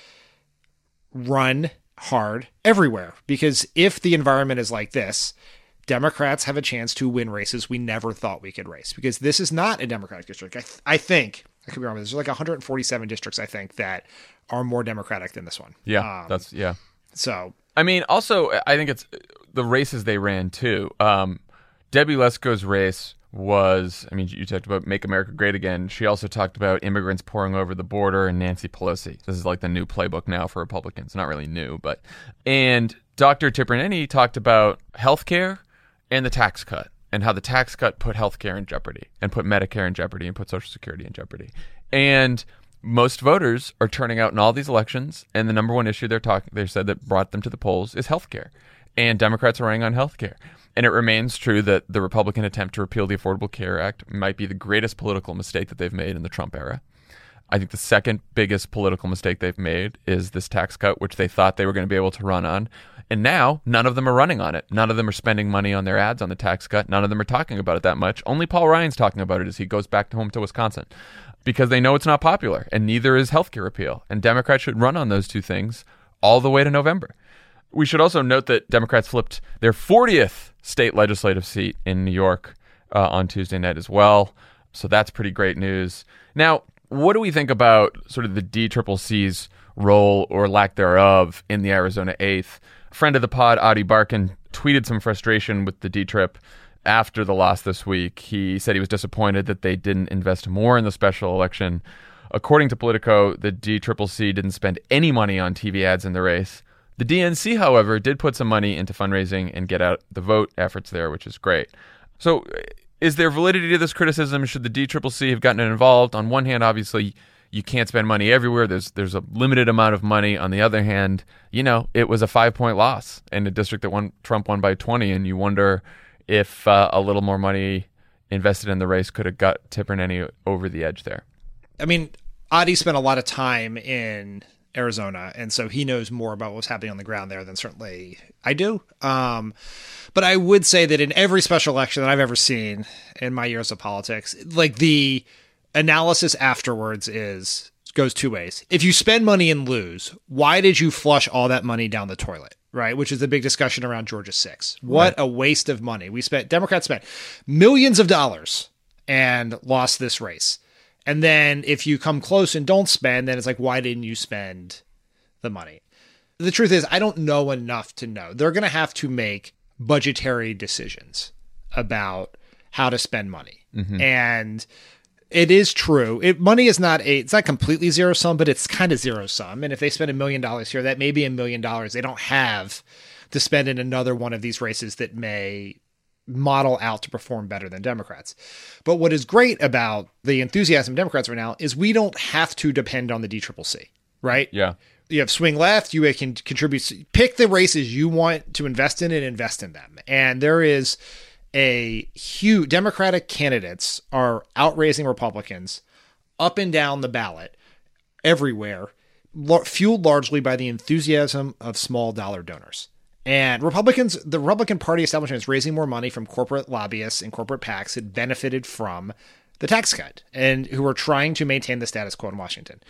run hard everywhere. Because if the environment is like this, Democrats have a chance to win races we never thought we could race. Because this is not a Democratic district. I, th- I think, I could be wrong, there's like one hundred forty-seven districts, I think, that are more Democratic than this one. Yeah, um, that's, yeah. So, I mean, also, I think it's the races they ran too. Um, Debbie Lesko's race was, I mean, you talked about Make America Great Again. She also talked about immigrants pouring over the border and Nancy Pelosi. This is like the new playbook now for Republicans. Not really new, but. And Doctor Tipirneni talked about healthcare and the tax cut and how the tax cut put healthcare in jeopardy and put Medicare in jeopardy and put Social Security in jeopardy. And most voters are turning out in all these elections, and the number one issue they're talking, they said that brought them to the polls is healthcare, and Democrats are running on healthcare. And it remains true that the Republican attempt to repeal the Affordable Care Act might be the greatest political mistake that they've made in the Trump era. I think the second biggest political mistake they've made is this tax cut, which they thought they were going to be able to run on. And now none of them are running on it. None of them are spending money on their ads on the tax cut. None of them are talking about it that much. Only Paul Ryan's talking about it as he goes back home to Wisconsin, because they know it's not popular, and neither is healthcare repeal. And Democrats should run on those two things all the way to November. We should also note that Democrats flipped their fortieth state legislative seat in New York uh, on Tuesday night as well. So that's pretty great news. Now, what do we think about sort of the D C C C's role or lack thereof in the Arizona eighth? A friend of the pod, Adi Barkan, tweeted some frustration with the D C C C after the loss this week. He said he was disappointed that they didn't invest more in the special election. According to Politico, the D C C C didn't spend any money on T V ads in the race. The D N C, however, did put some money into fundraising and get out the vote efforts there, which is great. So is there validity to this criticism? Should the D C C C have gotten involved? On one hand, obviously, you can't spend money everywhere. There's there's a limited amount of money. On the other hand, you know, it was a five-point loss in a district that won, Trump won by twenty, and you wonder if uh, a little more money invested in the race could have got Tipirneni over the edge there. I mean, Adi spent a lot of time in Arizona, and so he knows more about what's happening on the ground there than certainly I do. Um, but I would say that in every special election that I've ever seen in my years of politics, like the analysis afterwards is goes two ways. If you spend money and lose, why did you flush all that money down the toilet? Right, which is the big discussion around Georgia six. What right. a waste of money. We spent Democrats spent millions of dollars and lost this race. And then if you come close and don't spend, then it's like, why didn't you spend the money? The truth is, I don't know enough to know. They're going to have to make budgetary decisions about how to spend money. Mm-hmm. And It is true. It, money is not a, it's not completely zero sum, but it's kind of zero sum. And if they spend a million dollars here, that may be a million dollars they don't have to spend in another one of these races that may model out to perform better than Democrats. But what is great about the enthusiasm of Democrats right now is we don't have to depend on the D C C C, right? Yeah. You have swing left, you can contribute, pick the races you want to invest in and invest in them. And there is a huge, Democratic candidates are outraising Republicans up and down the ballot everywhere, fueled largely by the enthusiasm of small dollar donors. And Republicans, the Republican Party establishment is raising more money from corporate lobbyists and corporate PACs that benefited from the tax cut and who are trying to maintain the status quo in Washington.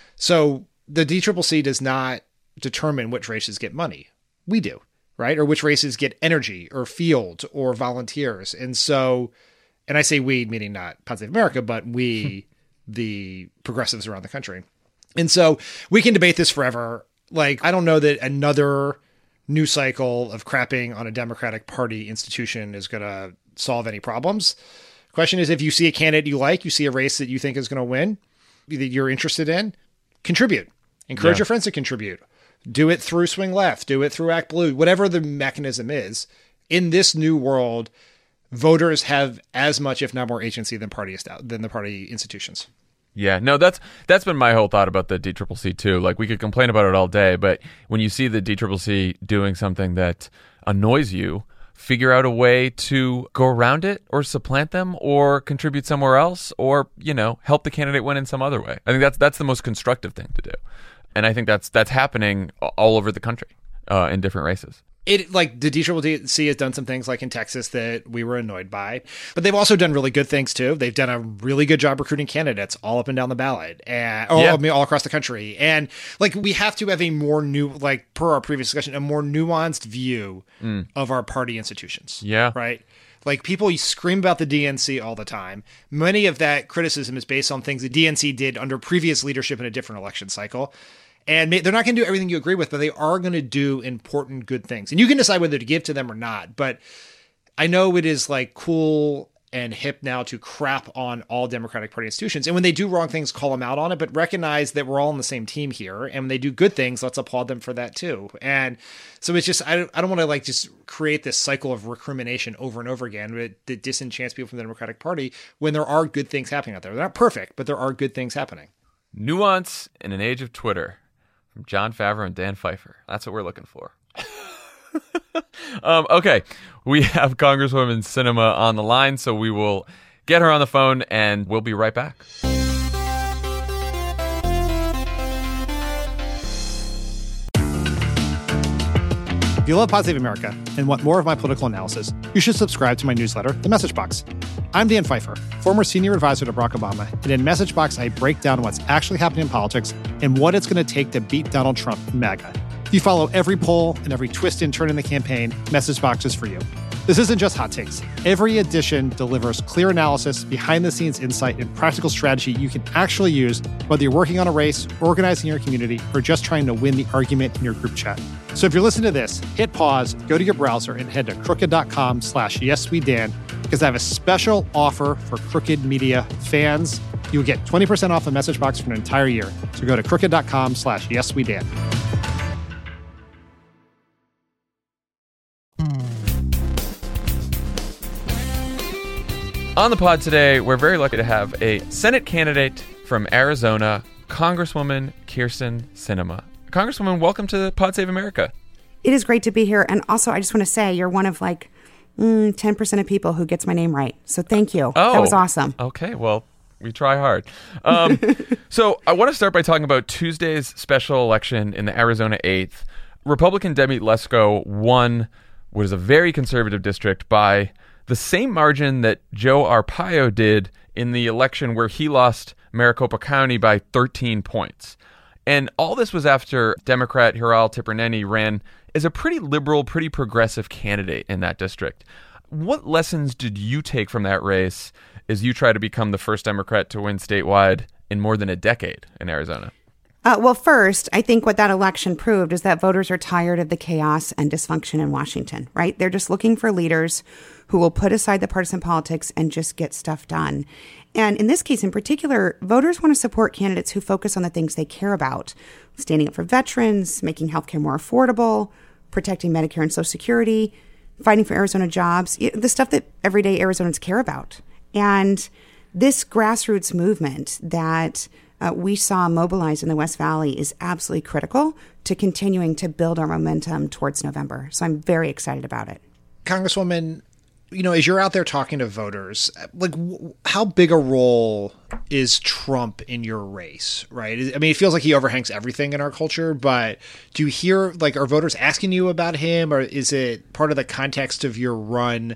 So the D C C C does not determine which races get money. We do, right? Or which races get energy or field or volunteers. And so, and I say we, meaning not Pod Save America, but we, the progressives around the country. And so we can debate this forever. Like, I don't know that another news cycle of crapping on a Democratic Party institution is going to solve any problems. Question is, if you see a candidate you like, you see a race that you think is going to win, that you're interested in, contribute. Encourage yeah. your friends to contribute. Do it through Swing Left. Do it through Act Blue. Whatever the mechanism is. In this new world, voters have as much, if not more, agency than party than the party institutions. Yeah, no, that's that's been my whole thought about the D C C C too. Like, we could complain about it all day, but when you see the D C C C doing something that annoys you, figure out a way to go around it or supplant them or contribute somewhere else or, you know, help the candidate win in some other way. I think that's that's the most constructive thing to do. And I think that's that's happening all over the country uh, in different races. It like the D C C C has done some things like in Texas that we were annoyed by, but they've also done really good things too. They've done a really good job recruiting candidates all up and down the ballot and all, yeah. I mean, all across the country. And like, we have to have a more new, like per our previous discussion, a more nuanced view mm. of our party institutions. Yeah. Right. Like, people scream about the D N C all the time. Many of that criticism is based on things the D N C did under previous leadership in a different election cycle. And they're not going to do everything you agree with, but they are going to do important, good things. And you can decide whether to give to them or not. But I know it is like cool and hip now to crap on all Democratic Party institutions. And when they do wrong things, call them out on it, but recognize that we're all on the same team here. And when they do good things, let's applaud them for that too. And so it's just, I don't, I don't want to like just create this cycle of recrimination over and over again that, that disenchants people from the Democratic Party when there are good things happening out there. They're not perfect, but there are good things happening. Nuance in an age of Twitter. From John Favreau and Dan Pfeiffer. That's what we're looking for. um, okay, we have Congresswoman Sinema on the line, so we will get her on the phone, and we'll be right back. If you love Pod Save America and want more of my political analysis, you should subscribe to my newsletter, The Message Box. I'm Dan Pfeiffer, former senior advisor to Barack Obama, and in Message Box, I break down what's actually happening in politics and what it's going to take to beat Donald Trump and MAGA. If you follow every poll and every twist and turn in the campaign, Message Box is for you. This isn't just hot takes. Every edition delivers clear analysis, behind-the-scenes insight, and practical strategy you can actually use, whether you're working on a race, organizing your community, or just trying to win the argument in your group chat. So if you're listening to this, hit pause, go to your browser, and head to crooked.com slash yeswedan, because I have a special offer for Crooked Media fans. You'll get twenty percent off a Message Box for an entire year. So go to crooked.com slash yeswedan. On the pod today, we're very lucky to have a Senate candidate from Arizona, Congresswoman Kyrsten Sinema. Congresswoman, welcome to Pod Save America. It is great to be here. And also, I just want to say you're one of like mm, ten percent of people who gets my name right. So thank you. Oh, that was awesome. Okay, well, we try hard. Um, so I want to start by talking about Tuesday's special election in the Arizona eighth. Republican Debbie Lesko won what is a very conservative district by the same margin that Joe Arpaio did in the election where he lost Maricopa County by thirteen points. And all this was after Democrat Hiral Tipirneni ran as a pretty liberal, pretty progressive candidate in that district. What lessons did you take from that race as you try to become the first Democrat to win statewide in more than a decade in Arizona? Uh, well, first, I think what that election proved is that voters are tired of the chaos and dysfunction in Washington, right? They're just looking for leaders who will put aside the partisan politics and just get stuff done. And in this case in particular, voters want to support candidates who focus on the things they care about, standing up for veterans, making healthcare more affordable, protecting Medicare and Social Security, fighting for Arizona jobs, the stuff that everyday Arizonans care about. And this grassroots movement that Uh, we saw mobilized in the West Valley is absolutely critical to continuing to build our momentum towards November. So I'm very excited about it. Congresswoman, you know, as you're out there talking to voters, like w- how big a role is Trump in your race, right? I mean, it feels like he overhangs everything in our culture, but do you hear, like, are voters asking you about him, or is it part of the context of your run,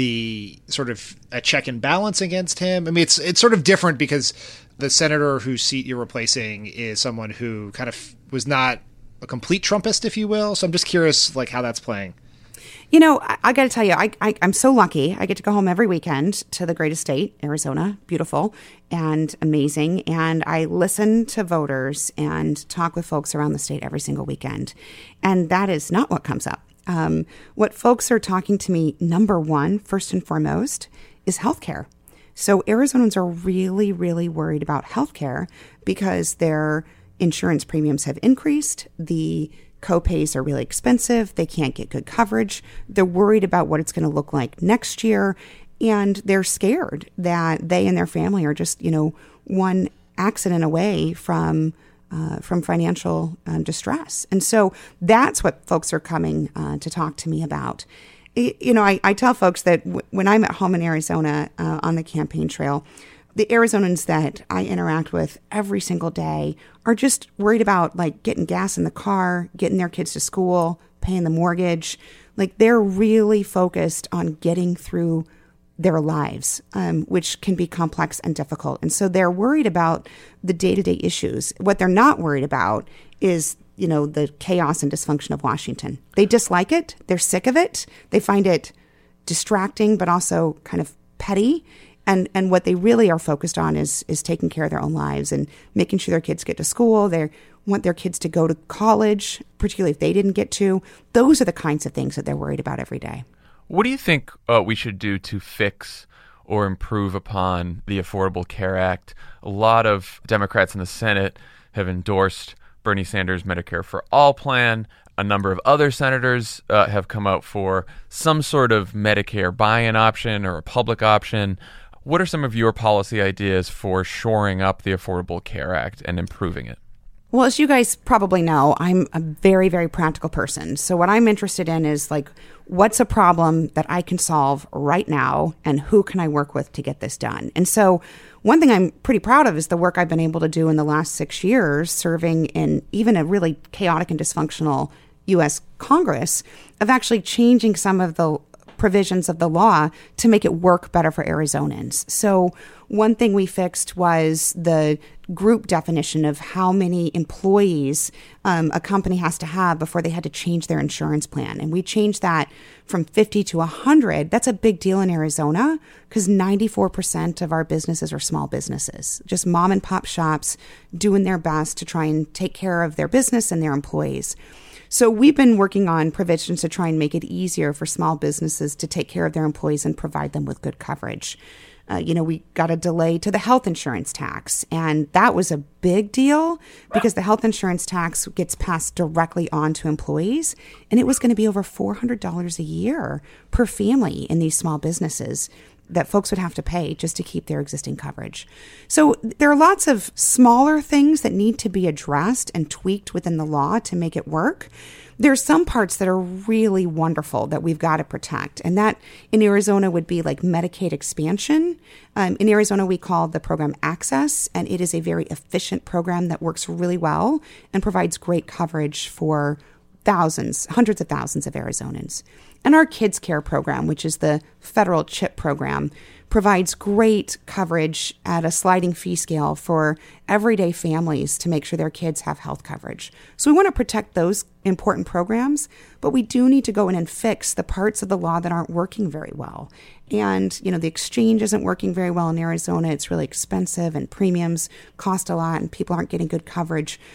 the sort of a check and balance against him? I mean, it's it's sort of different because the senator whose seat you're replacing is someone who kind of was not a complete Trumpist, if you will. So I'm just curious, like, how that's playing. You know, I, I got to tell you, I, I, I'm so lucky. I get to go home every weekend to the greatest state, Arizona, beautiful and amazing. And I listen to voters and talk with folks around the state every single weekend. And that is not what comes up. Um, what folks are talking to me, number one, first and foremost, is healthcare. So Arizonans are really, really worried about healthcare because their insurance premiums have increased. The co-pays are really expensive. They can't get good coverage. They're worried about what it's going to look like next year. And they're scared that they and their family are just, you know, one accident away from uh, from financial um, distress. And so that's what folks are coming uh, to talk to me about. You know, I, I tell folks that w- when I'm at home in Arizona uh, on the campaign trail, the Arizonans that I interact with every single day are just worried about, like, getting gas in the car, getting their kids to school, paying the mortgage. Like, they're really focused on getting through their lives, um, which can be complex and difficult. And so they're worried about the day-to-day issues. What they're not worried about is, you know, the chaos and dysfunction of Washington. They dislike it. They're sick of it. They find it distracting, but also kind of petty. And and what they really are focused on is is taking care of their own lives and making sure their kids get to school. They want their kids to go to college, particularly if they didn't get to. Those are the kinds of things that they're worried about every day. What do you think uh, we should do to fix or improve upon the Affordable Care Act? A lot of Democrats in the Senate have endorsed Bernie Sanders' Medicare for All plan. A number of other senators uh, have come out for some sort of Medicare buy-in option or a public option. What are some of your policy ideas for shoring up the Affordable Care Act and improving it? Well, as you guys probably know, I'm a very, very practical person. So what I'm interested in is, like, what's a problem that I can solve right now and who can I work with to get this done? And so one thing I'm pretty proud of is the work I've been able to do in the last six years serving in even a really chaotic and dysfunctional U S Congress of actually changing some of the provisions of the law to make it work better for Arizonans. So one thing we fixed was the group definition of how many employees um, a company has to have before they had to change their insurance plan. And we changed that from fifty to one hundred. That's a big deal in Arizona because ninety-four percent of our businesses are small businesses, just mom and pop shops doing their best to try and take care of their business and their employees. So we've been working on provisions to try and make it easier for small businesses to take care of their employees and provide them with good coverage. Uh, you know, we got a delay to the health insurance tax, and that was a big deal because the health insurance tax gets passed directly on to employees, and it was going to be over four hundred dollars a year per family in these small businesses that folks would have to pay just to keep their existing coverage. So there are lots of smaller things that need to be addressed and tweaked within the law to make it work. There are some parts that are really wonderful that we've got to protect. And that in Arizona would be like Medicaid expansion. Um, in Arizona, we call the program Access, and it is a very efficient program that works really well and provides great coverage for thousands, hundreds of thousands of Arizonans. And our Kids Care program, which is the federal CHIP program, provides great coverage at a sliding fee scale for everyday families to make sure their kids have health coverage. So we want to protect those important programs, but we do need to go in and fix the parts of the law that aren't working very well. And, you know, the exchange isn't working very well in Arizona. It's really expensive and premiums cost a lot and people aren't getting good coverage.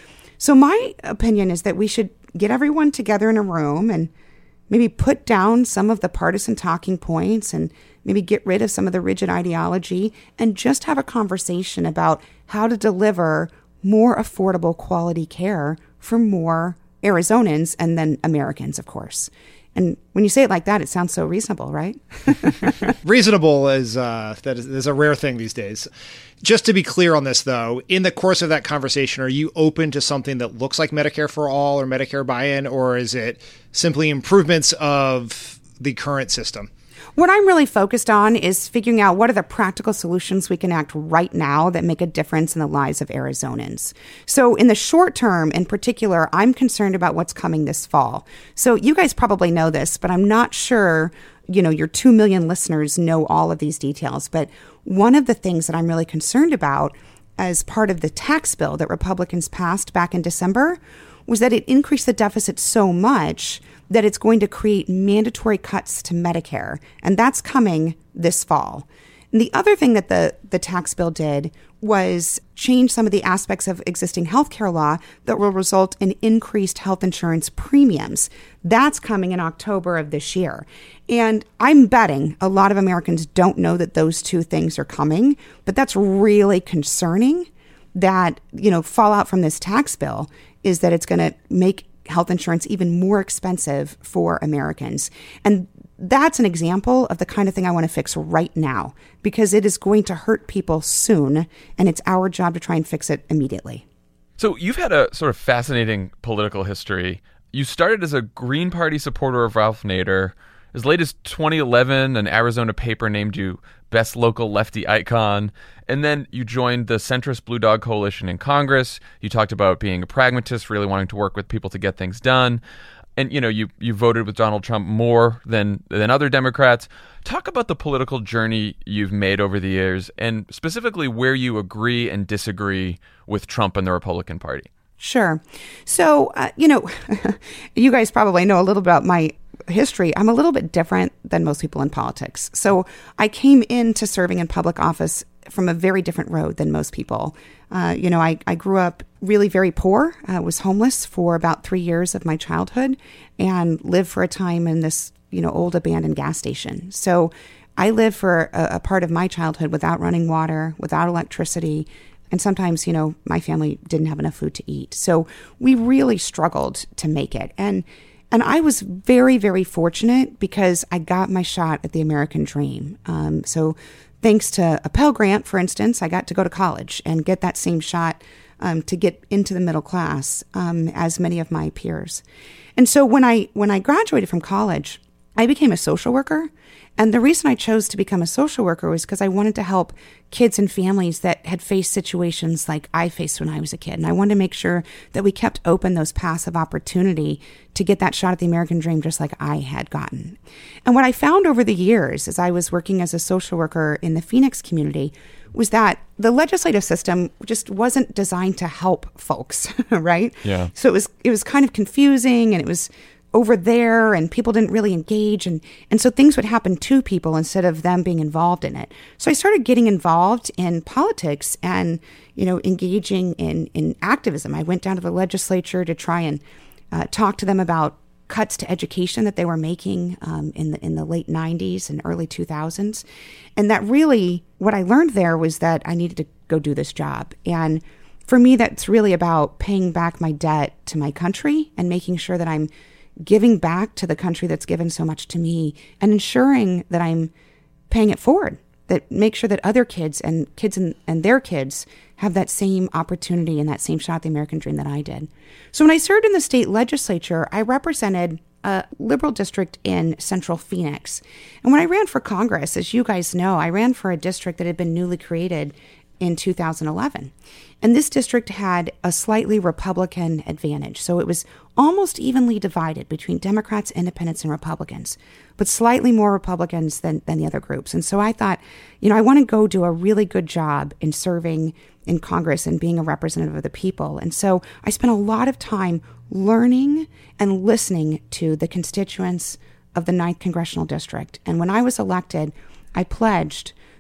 So my opinion is that we should get everyone together in a room and maybe put down some of the partisan talking points and maybe get rid of some of the rigid ideology and just have a conversation about how to deliver more affordable quality care for more Arizonans and then Americans, of course. And when you say it like that, it sounds so reasonable, right? Reasonable is, uh, that is, is a rare thing these days. Just to be clear on this, though, in the course of that conversation, are you open to something that looks like Medicare for All or Medicare buy-in, or is it simply improvements of the current system? What I'm really focused on is figuring out what are the practical solutions we can act right now that make a difference in the lives of Arizonans. So in the short term, in particular, I'm concerned about what's coming this fall. So you guys probably know this, but I'm not sure, you know, your two million listeners know all of these details. But one of the things that I'm really concerned about as part of the tax bill that Republicans passed back in December was that it increased the deficit so much that it's going to create mandatory cuts to Medicare. And that's coming this fall. And the other thing that the, the tax bill did was change some of the aspects of existing healthcare law that will result in increased health insurance premiums. That's coming in October of this year. And I'm betting a lot of Americans don't know that those two things are coming, but that's really concerning that, you know, fallout from this tax bill is that it's going to make health insurance even more expensive for Americans. And that's an example of the kind of thing I want to fix right now, because it is going to hurt people soon, and it's our job to try and fix it immediately. So you've had a sort of fascinating political history. You started as a Green Party supporter of Ralph Nader. As late as twenty eleven, an Arizona paper named you Best Local Lefty Icon. And then you joined the centrist Blue Dog Coalition in Congress. You talked about being a pragmatist, really wanting to work with people to get things done. And, you know, you, you voted with Donald Trump more than, than other Democrats. Talk about the political journey you've made over the years, and specifically where you agree and disagree with Trump and the Republican Party. Sure. So, uh, you know, you guys probably know a little about my history. I'm a little bit different than most people in politics. So I came into serving in public office from a very different road than most people. Uh, you know, I, I grew up really very poor, uh, was homeless for about three years of my childhood, and lived for a time in this, you know, old abandoned gas station. So I lived for a, a part of my childhood without running water, without electricity, and sometimes, you know, my family didn't have enough food to eat. So we really struggled to make it. And And I was very, very fortunate because I got my shot at the American dream. Um, so thanks to a Pell Grant, for instance, I got to go to college and get that same shot um, to get into the middle class um, as many of my peers. And so when I when I graduated from college, I became a social worker. And the reason I chose to become a social worker was because I wanted to help kids and families that had faced situations like I faced when I was a kid. And I wanted to make sure that we kept open those paths of opportunity to get that shot at the American dream just like I had gotten. And what I found over the years as I was working as a social worker in the Phoenix community was that the legislative system just wasn't designed to help folks, right? Yeah. So it was it was kind of confusing, and it was over there, and people didn't really engage. And, and so things would happen to people instead of them being involved in it. So I started getting involved in politics and, you know, engaging in, in activism. I went down to the legislature to try and uh, talk to them about cuts to education that they were making um, in the in the late nineties and early two thousands. And that really, what I learned there was that I needed to go do this job. And for me, that's really about paying back my debt to my country and making sure that I'm giving back to the country that's given so much to me, and ensuring that I'm paying it forward, that make sure that other kids and kids and, and their kids have that same opportunity and that same shot at the American dream that I did. So when I served in the state legislature, I represented a liberal district in Central Phoenix. And when I ran for Congress, as you guys know, I ran for a district that had been newly created in two thousand eleven. And this district had a slightly Republican advantage. So it was almost evenly divided between Democrats, Independents, and Republicans, but slightly more Republicans than, than the other groups. And so I thought, you know, I want to go do a really good job in serving in Congress and being a representative of the people. And so I spent a lot of time learning and listening to the constituents of the ninth Congressional District. And when I was elected, I pledged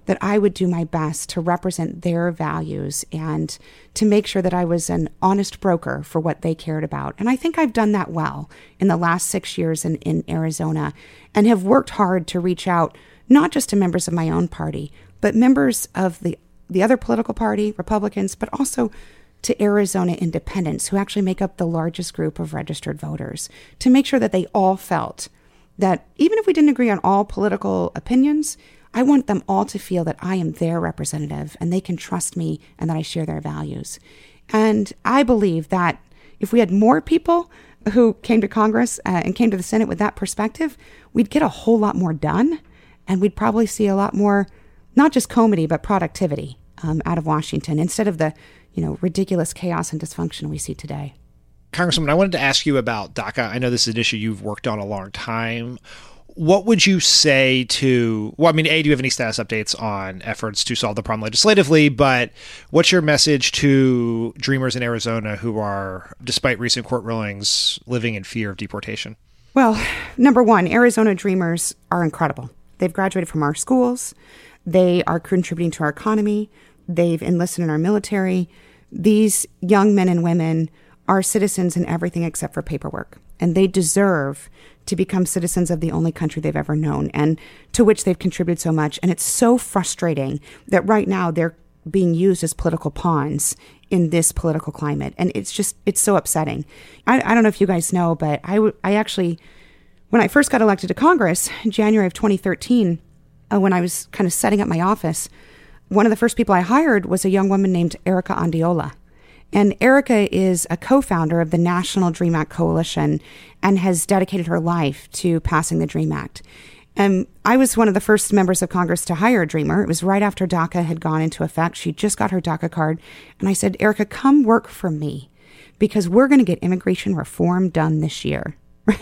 that I would do my best to represent their values and to make sure that I was an honest broker for what they cared about. And I think I've done that well in the last six years in, in Arizona, and have worked hard to reach out not just to members of my own party, but members of the, the other political party, Republicans, but also to Arizona independents, who actually make up the largest group of registered voters, to make sure that they all felt that even if we didn't agree on all political opinions, I want them all to feel that I am their representative and they can trust me and that I share their values. And I believe that if we had more people who came to Congress uh, and came to the Senate with that perspective, we'd get a whole lot more done, and we'd probably see a lot more, not just comity, but productivity um, out of Washington, instead of the you know, ridiculous chaos and dysfunction we see today. Congresswoman, I wanted to ask you about DACA. I know this is an issue you've worked on a long time. What would you say to, well, I mean, A, do you have any status updates on efforts to solve the problem legislatively, but what's your message to dreamers in Arizona who are, despite recent court rulings, living in fear of deportation? Well, number one, Arizona dreamers are incredible. They've graduated from our schools. They are contributing to our economy. They've enlisted in our military. These young men and women are citizens in everything except for paperwork, and they deserve to become citizens of the only country they've ever known and to which they've contributed so much. And it's so frustrating that right now they're being used as political pawns in this political climate. And it's just, it's so upsetting. I, I don't know if you guys know, but I, w- I actually, when I first got elected to Congress in January of twenty thirteen, uh, when I was kind of setting up my office, one of the first people I hired was a young woman named Erica Andiola. And Erica is a co-founder of the National DREAM Act Coalition and has dedicated her life to passing the DREAM Act. And I was one of the first members of Congress to hire a dreamer. It was right after DACA had gone into effect. She just got her DACA card. And I said, Erica, come work for me because we're going to get immigration reform done this year.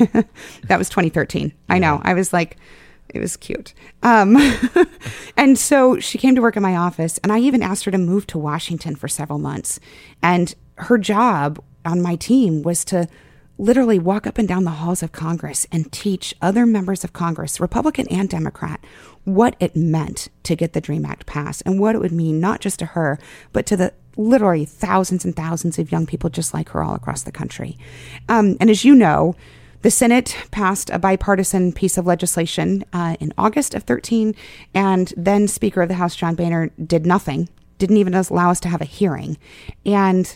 That was twenty thirteen. I know. I was like... It was cute. Um, and so she came to work in my office, and I even asked her to move to Washington for several months. And her job on my team was to literally walk up and down the halls of Congress and teach other members of Congress, Republican and Democrat, what it meant to get the DREAM Act passed and what it would mean not just to her, but to the literally thousands and thousands of young people just like her all across the country. Um, and as you know, the Senate passed a bipartisan piece of legislation uh, in August of thirteen, and then Speaker of the House John Boehner did nothing, didn't even allow us to have a hearing. And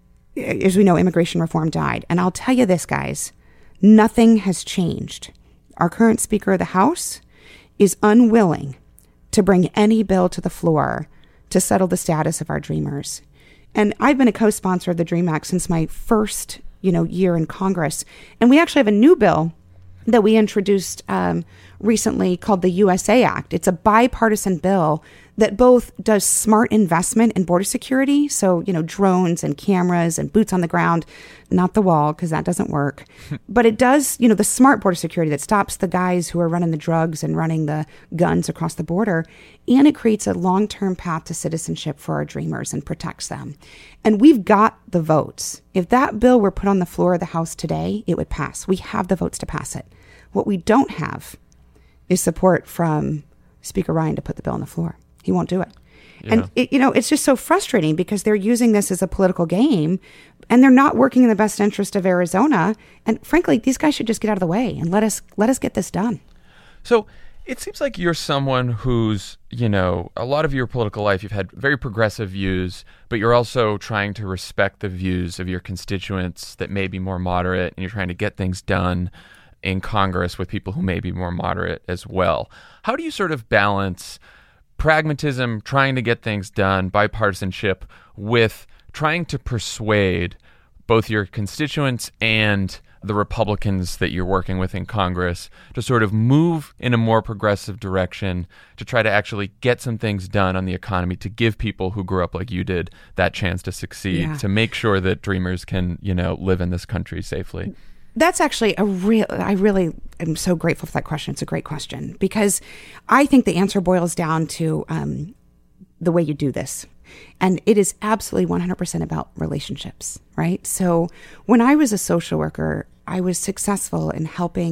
as we know, immigration reform died. And I'll tell you this, guys, nothing has changed. Our current Speaker of the House is unwilling to bring any bill to the floor to settle the status of our dreamers. And I've been a co-sponsor of the DREAM Act since my first you know, year in Congress. And we actually have a new bill that we introduced um, recently called the U S A Act. It's a bipartisan bill that both does smart investment in border security. So, you know, drones and cameras and boots on the ground, not the wall, because that doesn't work. But it does, you know, the smart border security that stops the guys who are running the drugs and running the guns across the border. And it creates a long-term path to citizenship for our dreamers and protects them. And we've got the votes. If that bill were put on the floor of the House today, it would pass. We have the votes to pass it. What we don't have is support from Speaker Ryan to put the bill on the floor. He won't do it. Yeah. And, it, you know, it's just so frustrating because they're using this as a political game and they're not working in the best interest of Arizona. And frankly, these guys should just get out of the way and let us let us get this done. So it seems like you're someone who's, you know, a lot of your political life, you've had very progressive views, but you're also trying to respect the views of your constituents that may be more moderate, and you're trying to get things done in Congress with people who may be more moderate as well. How do you sort of balance pragmatism, trying to get things done, bipartisanship, with trying to persuade both your constituents and the Republicans that you're working with in Congress to sort of move in a more progressive direction, to try to actually get some things done on the economy, to give people who grew up like you did that chance to succeed, yeah. to make sure that dreamers can, you know, live in this country safely? That's actually a real, I really am so grateful for that question. It's a great question because I think the answer boils down to um, the way you do this. And it is absolutely one hundred percent about relationships, right? So when I was a social worker, I was successful in helping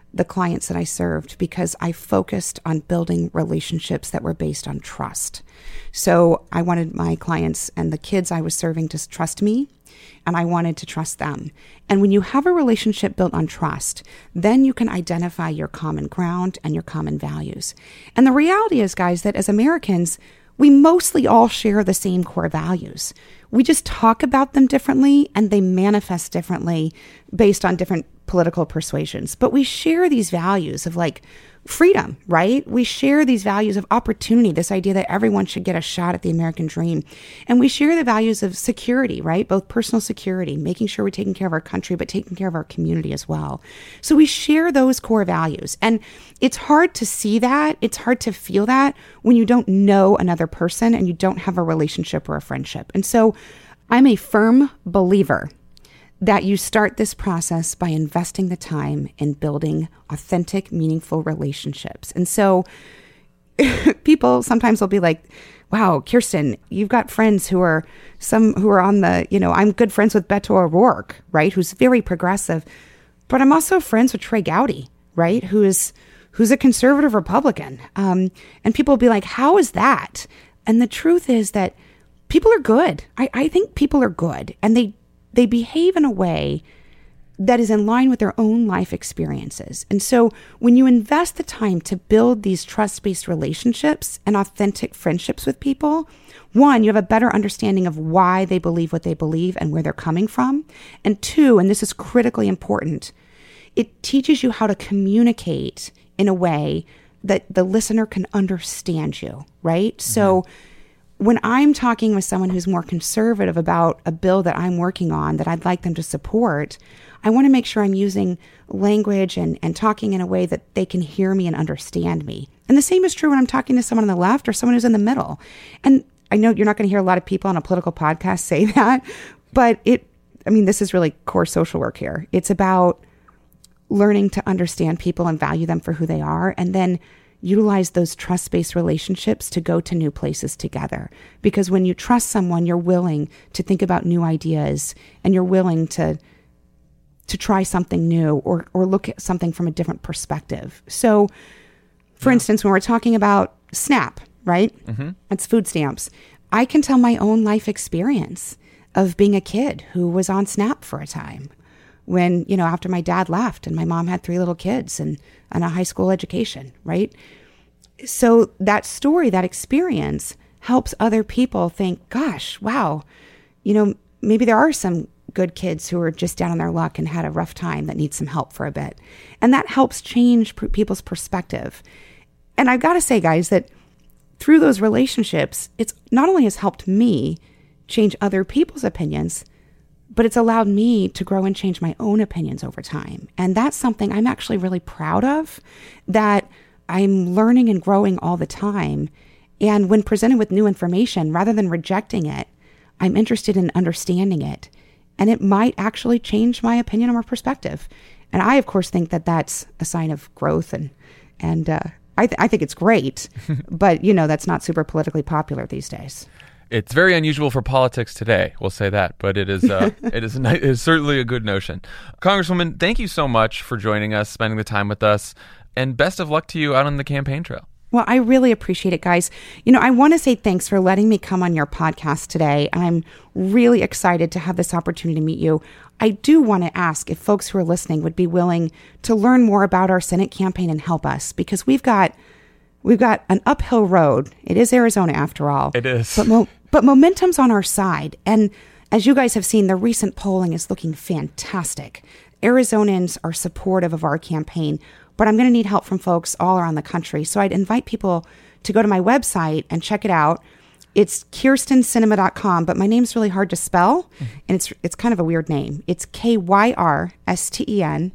the clients that I served because I focused on building relationships that were based on trust. So I wanted my clients and the kids I was serving to trust me, and I wanted to trust them. And when you have a relationship built on trust, then you can identify your common ground and your common values. And the reality is, guys, that as Americans, we mostly all share the same core values. We just talk about them differently and they manifest differently based on different political persuasions. But we share these values of like freedom, right? We share these values of opportunity, this idea that everyone should get a shot at the American dream. And we share the values of security, right? Both personal security, making sure we're taking care of our country, but taking care of our community as well. So we share those core values. And it's hard to see that. It's hard to feel that when you don't know another person and you don't have a relationship or a friendship. And so I'm a firm believer that you start this process by investing the time in building authentic, meaningful relationships. And so people sometimes will be like, wow, Kirsten, you've got friends who are some who are on the, you know, I'm good friends with Beto O'Rourke, right? Who's very progressive. But I'm also friends with Trey Gowdy, right? Who is who's a conservative Republican. Um, and people will be like, how is that? And the truth is that people are good. I, I think people are good. And they They behave in a way that is in line with their own life experiences. And so when you invest the time to build these trust-based relationships and authentic friendships with people, one, you have a better understanding of why they believe what they believe and where they're coming from. And two, and this is critically important, it teaches you how to communicate in a way that the listener can understand you, right? Mm-hmm. So when I'm talking with someone who's more conservative about a bill that I'm working on that I'd like them to support, I want to make sure I'm using language and, and talking in a way that they can hear me and understand me. And the same is true when I'm talking to someone on the left or someone who's in the middle. And I know you're not going to hear a lot of people on a political podcast say that, but it, I mean, this is really core social work here. It's about learning to understand people and value them for who they are, and then utilize those trust-based relationships to go to new places together. Because when you trust someone, you're willing to think about new ideas and you're willing to to try something new or or look at something from a different perspective. So, for yeah. instance, when we're talking about SNAP, right? Mm-hmm. It's food stamps. I can tell my own life experience of being a kid who was on SNAP for a time. When, you know, after my dad left and my mom had three little kids and, and a high school education, right? So that story, that experience helps other people think, gosh, wow, you know, maybe there are some good kids who are just down on their luck and had a rough time that need some help for a bit. And that helps change p- people's perspective. And I've got to say, guys, that through those relationships, it's not only has helped me change other people's opinions, but it's allowed me to grow and change my own opinions over time. And that's something I'm actually really proud of, that I'm learning and growing all the time. And when presented with new information, rather than rejecting it, I'm interested in understanding it. And it might actually change my opinion or perspective. And I, of course, think that that's a sign of growth. And, and uh, I, th- I think it's great. But, you know, that's not super politically popular these days. It's very unusual for politics today, we'll say that, but it is uh, it is it is certainly a good notion. Congresswoman, thank you so much for joining us, spending the time with us, and best of luck to you out on the campaign trail. Well, I really appreciate it, guys. You know, I want to say thanks for letting me come on your podcast today, and I'm really excited to have this opportunity to meet you. I do want to ask if folks who are listening would be willing to learn more about our Senate campaign and help us, because we've got we've got an uphill road. It is Arizona, after all. It is. But mo- But momentum's on our side. And as you guys have seen, the recent polling is looking fantastic. Arizonans are supportive of our campaign, but I'm going to need help from folks all around the country. So I'd invite people to go to my website and check it out. It's kirsten sinema dot com, but my name's really hard to spell, mm-hmm. and it's it's kind of a weird name. It's K Y R S T E N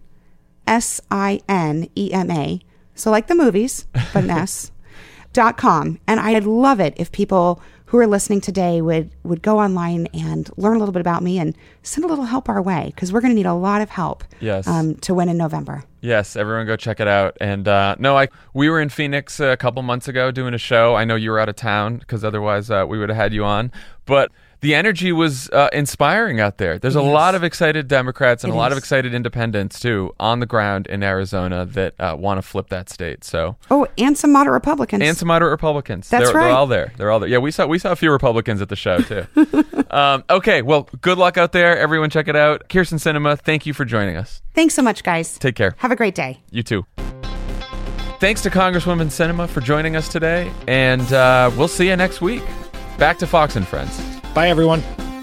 S I N E M A. So like the movies, but an S, dot com. And I'd love it if people who are listening today would, would go online and learn a little bit about me and send a little help our way, because we're going to need a lot of help yes. um, to win in November. Yes, everyone go check it out. And uh, no, I we were in Phoenix a couple months ago doing a show. I know you were out of town because otherwise uh, we would have had you on. But the energy was uh, inspiring out there. There's a Yes. lot of excited Democrats and It a lot of is. excited independents, too, on the ground in Arizona that uh, want to flip that state. So, Oh, and some moderate Republicans. and some moderate Republicans. That's they're, right. They're all there. They're all there. Yeah, we saw we saw a few Republicans at the show, too. um, okay, well, good luck out there. Everyone check it out. Kirsten Sinema, thank you for joining us. Thanks so much, guys. Take care. Have a great day. You too. Thanks to Congresswoman Sinema for joining us today, and uh, we'll see you next week. Back to Fox and Friends. Bye, everyone.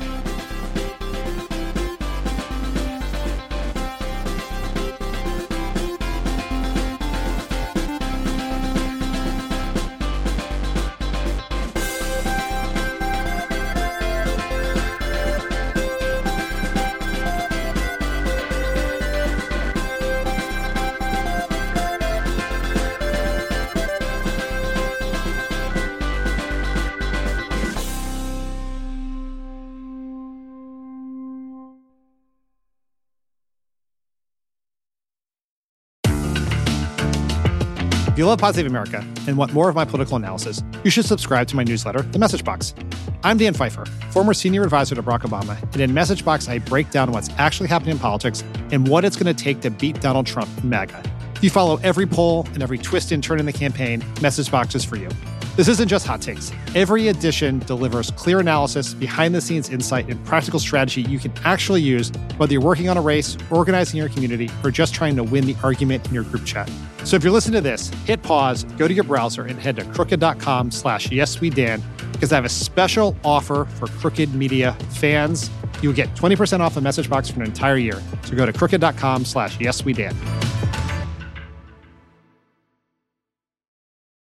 If you love Pod Save America and want more of my political analysis, you should subscribe to my newsletter, The Message Box. I'm Dan Pfeiffer, former senior advisor to Barack Obama, and in Message Box, I break down what's actually happening in politics and what it's going to take to beat Donald Trump and MAGA. If you follow every poll and every twist and turn in the campaign, Message Box is for you. This isn't just hot takes. Every edition delivers clear analysis, behind-the-scenes insight, and practical strategy you can actually use, whether you're working on a race, organizing your community, or just trying to win the argument in your group chat. So if you're listening to this, hit pause, go to your browser, and head to crooked.com slash yeswedan, because I have a special offer for Crooked Media fans. You'll get twenty percent off a Message Box for an entire year. So go to crooked.com slash yeswedan.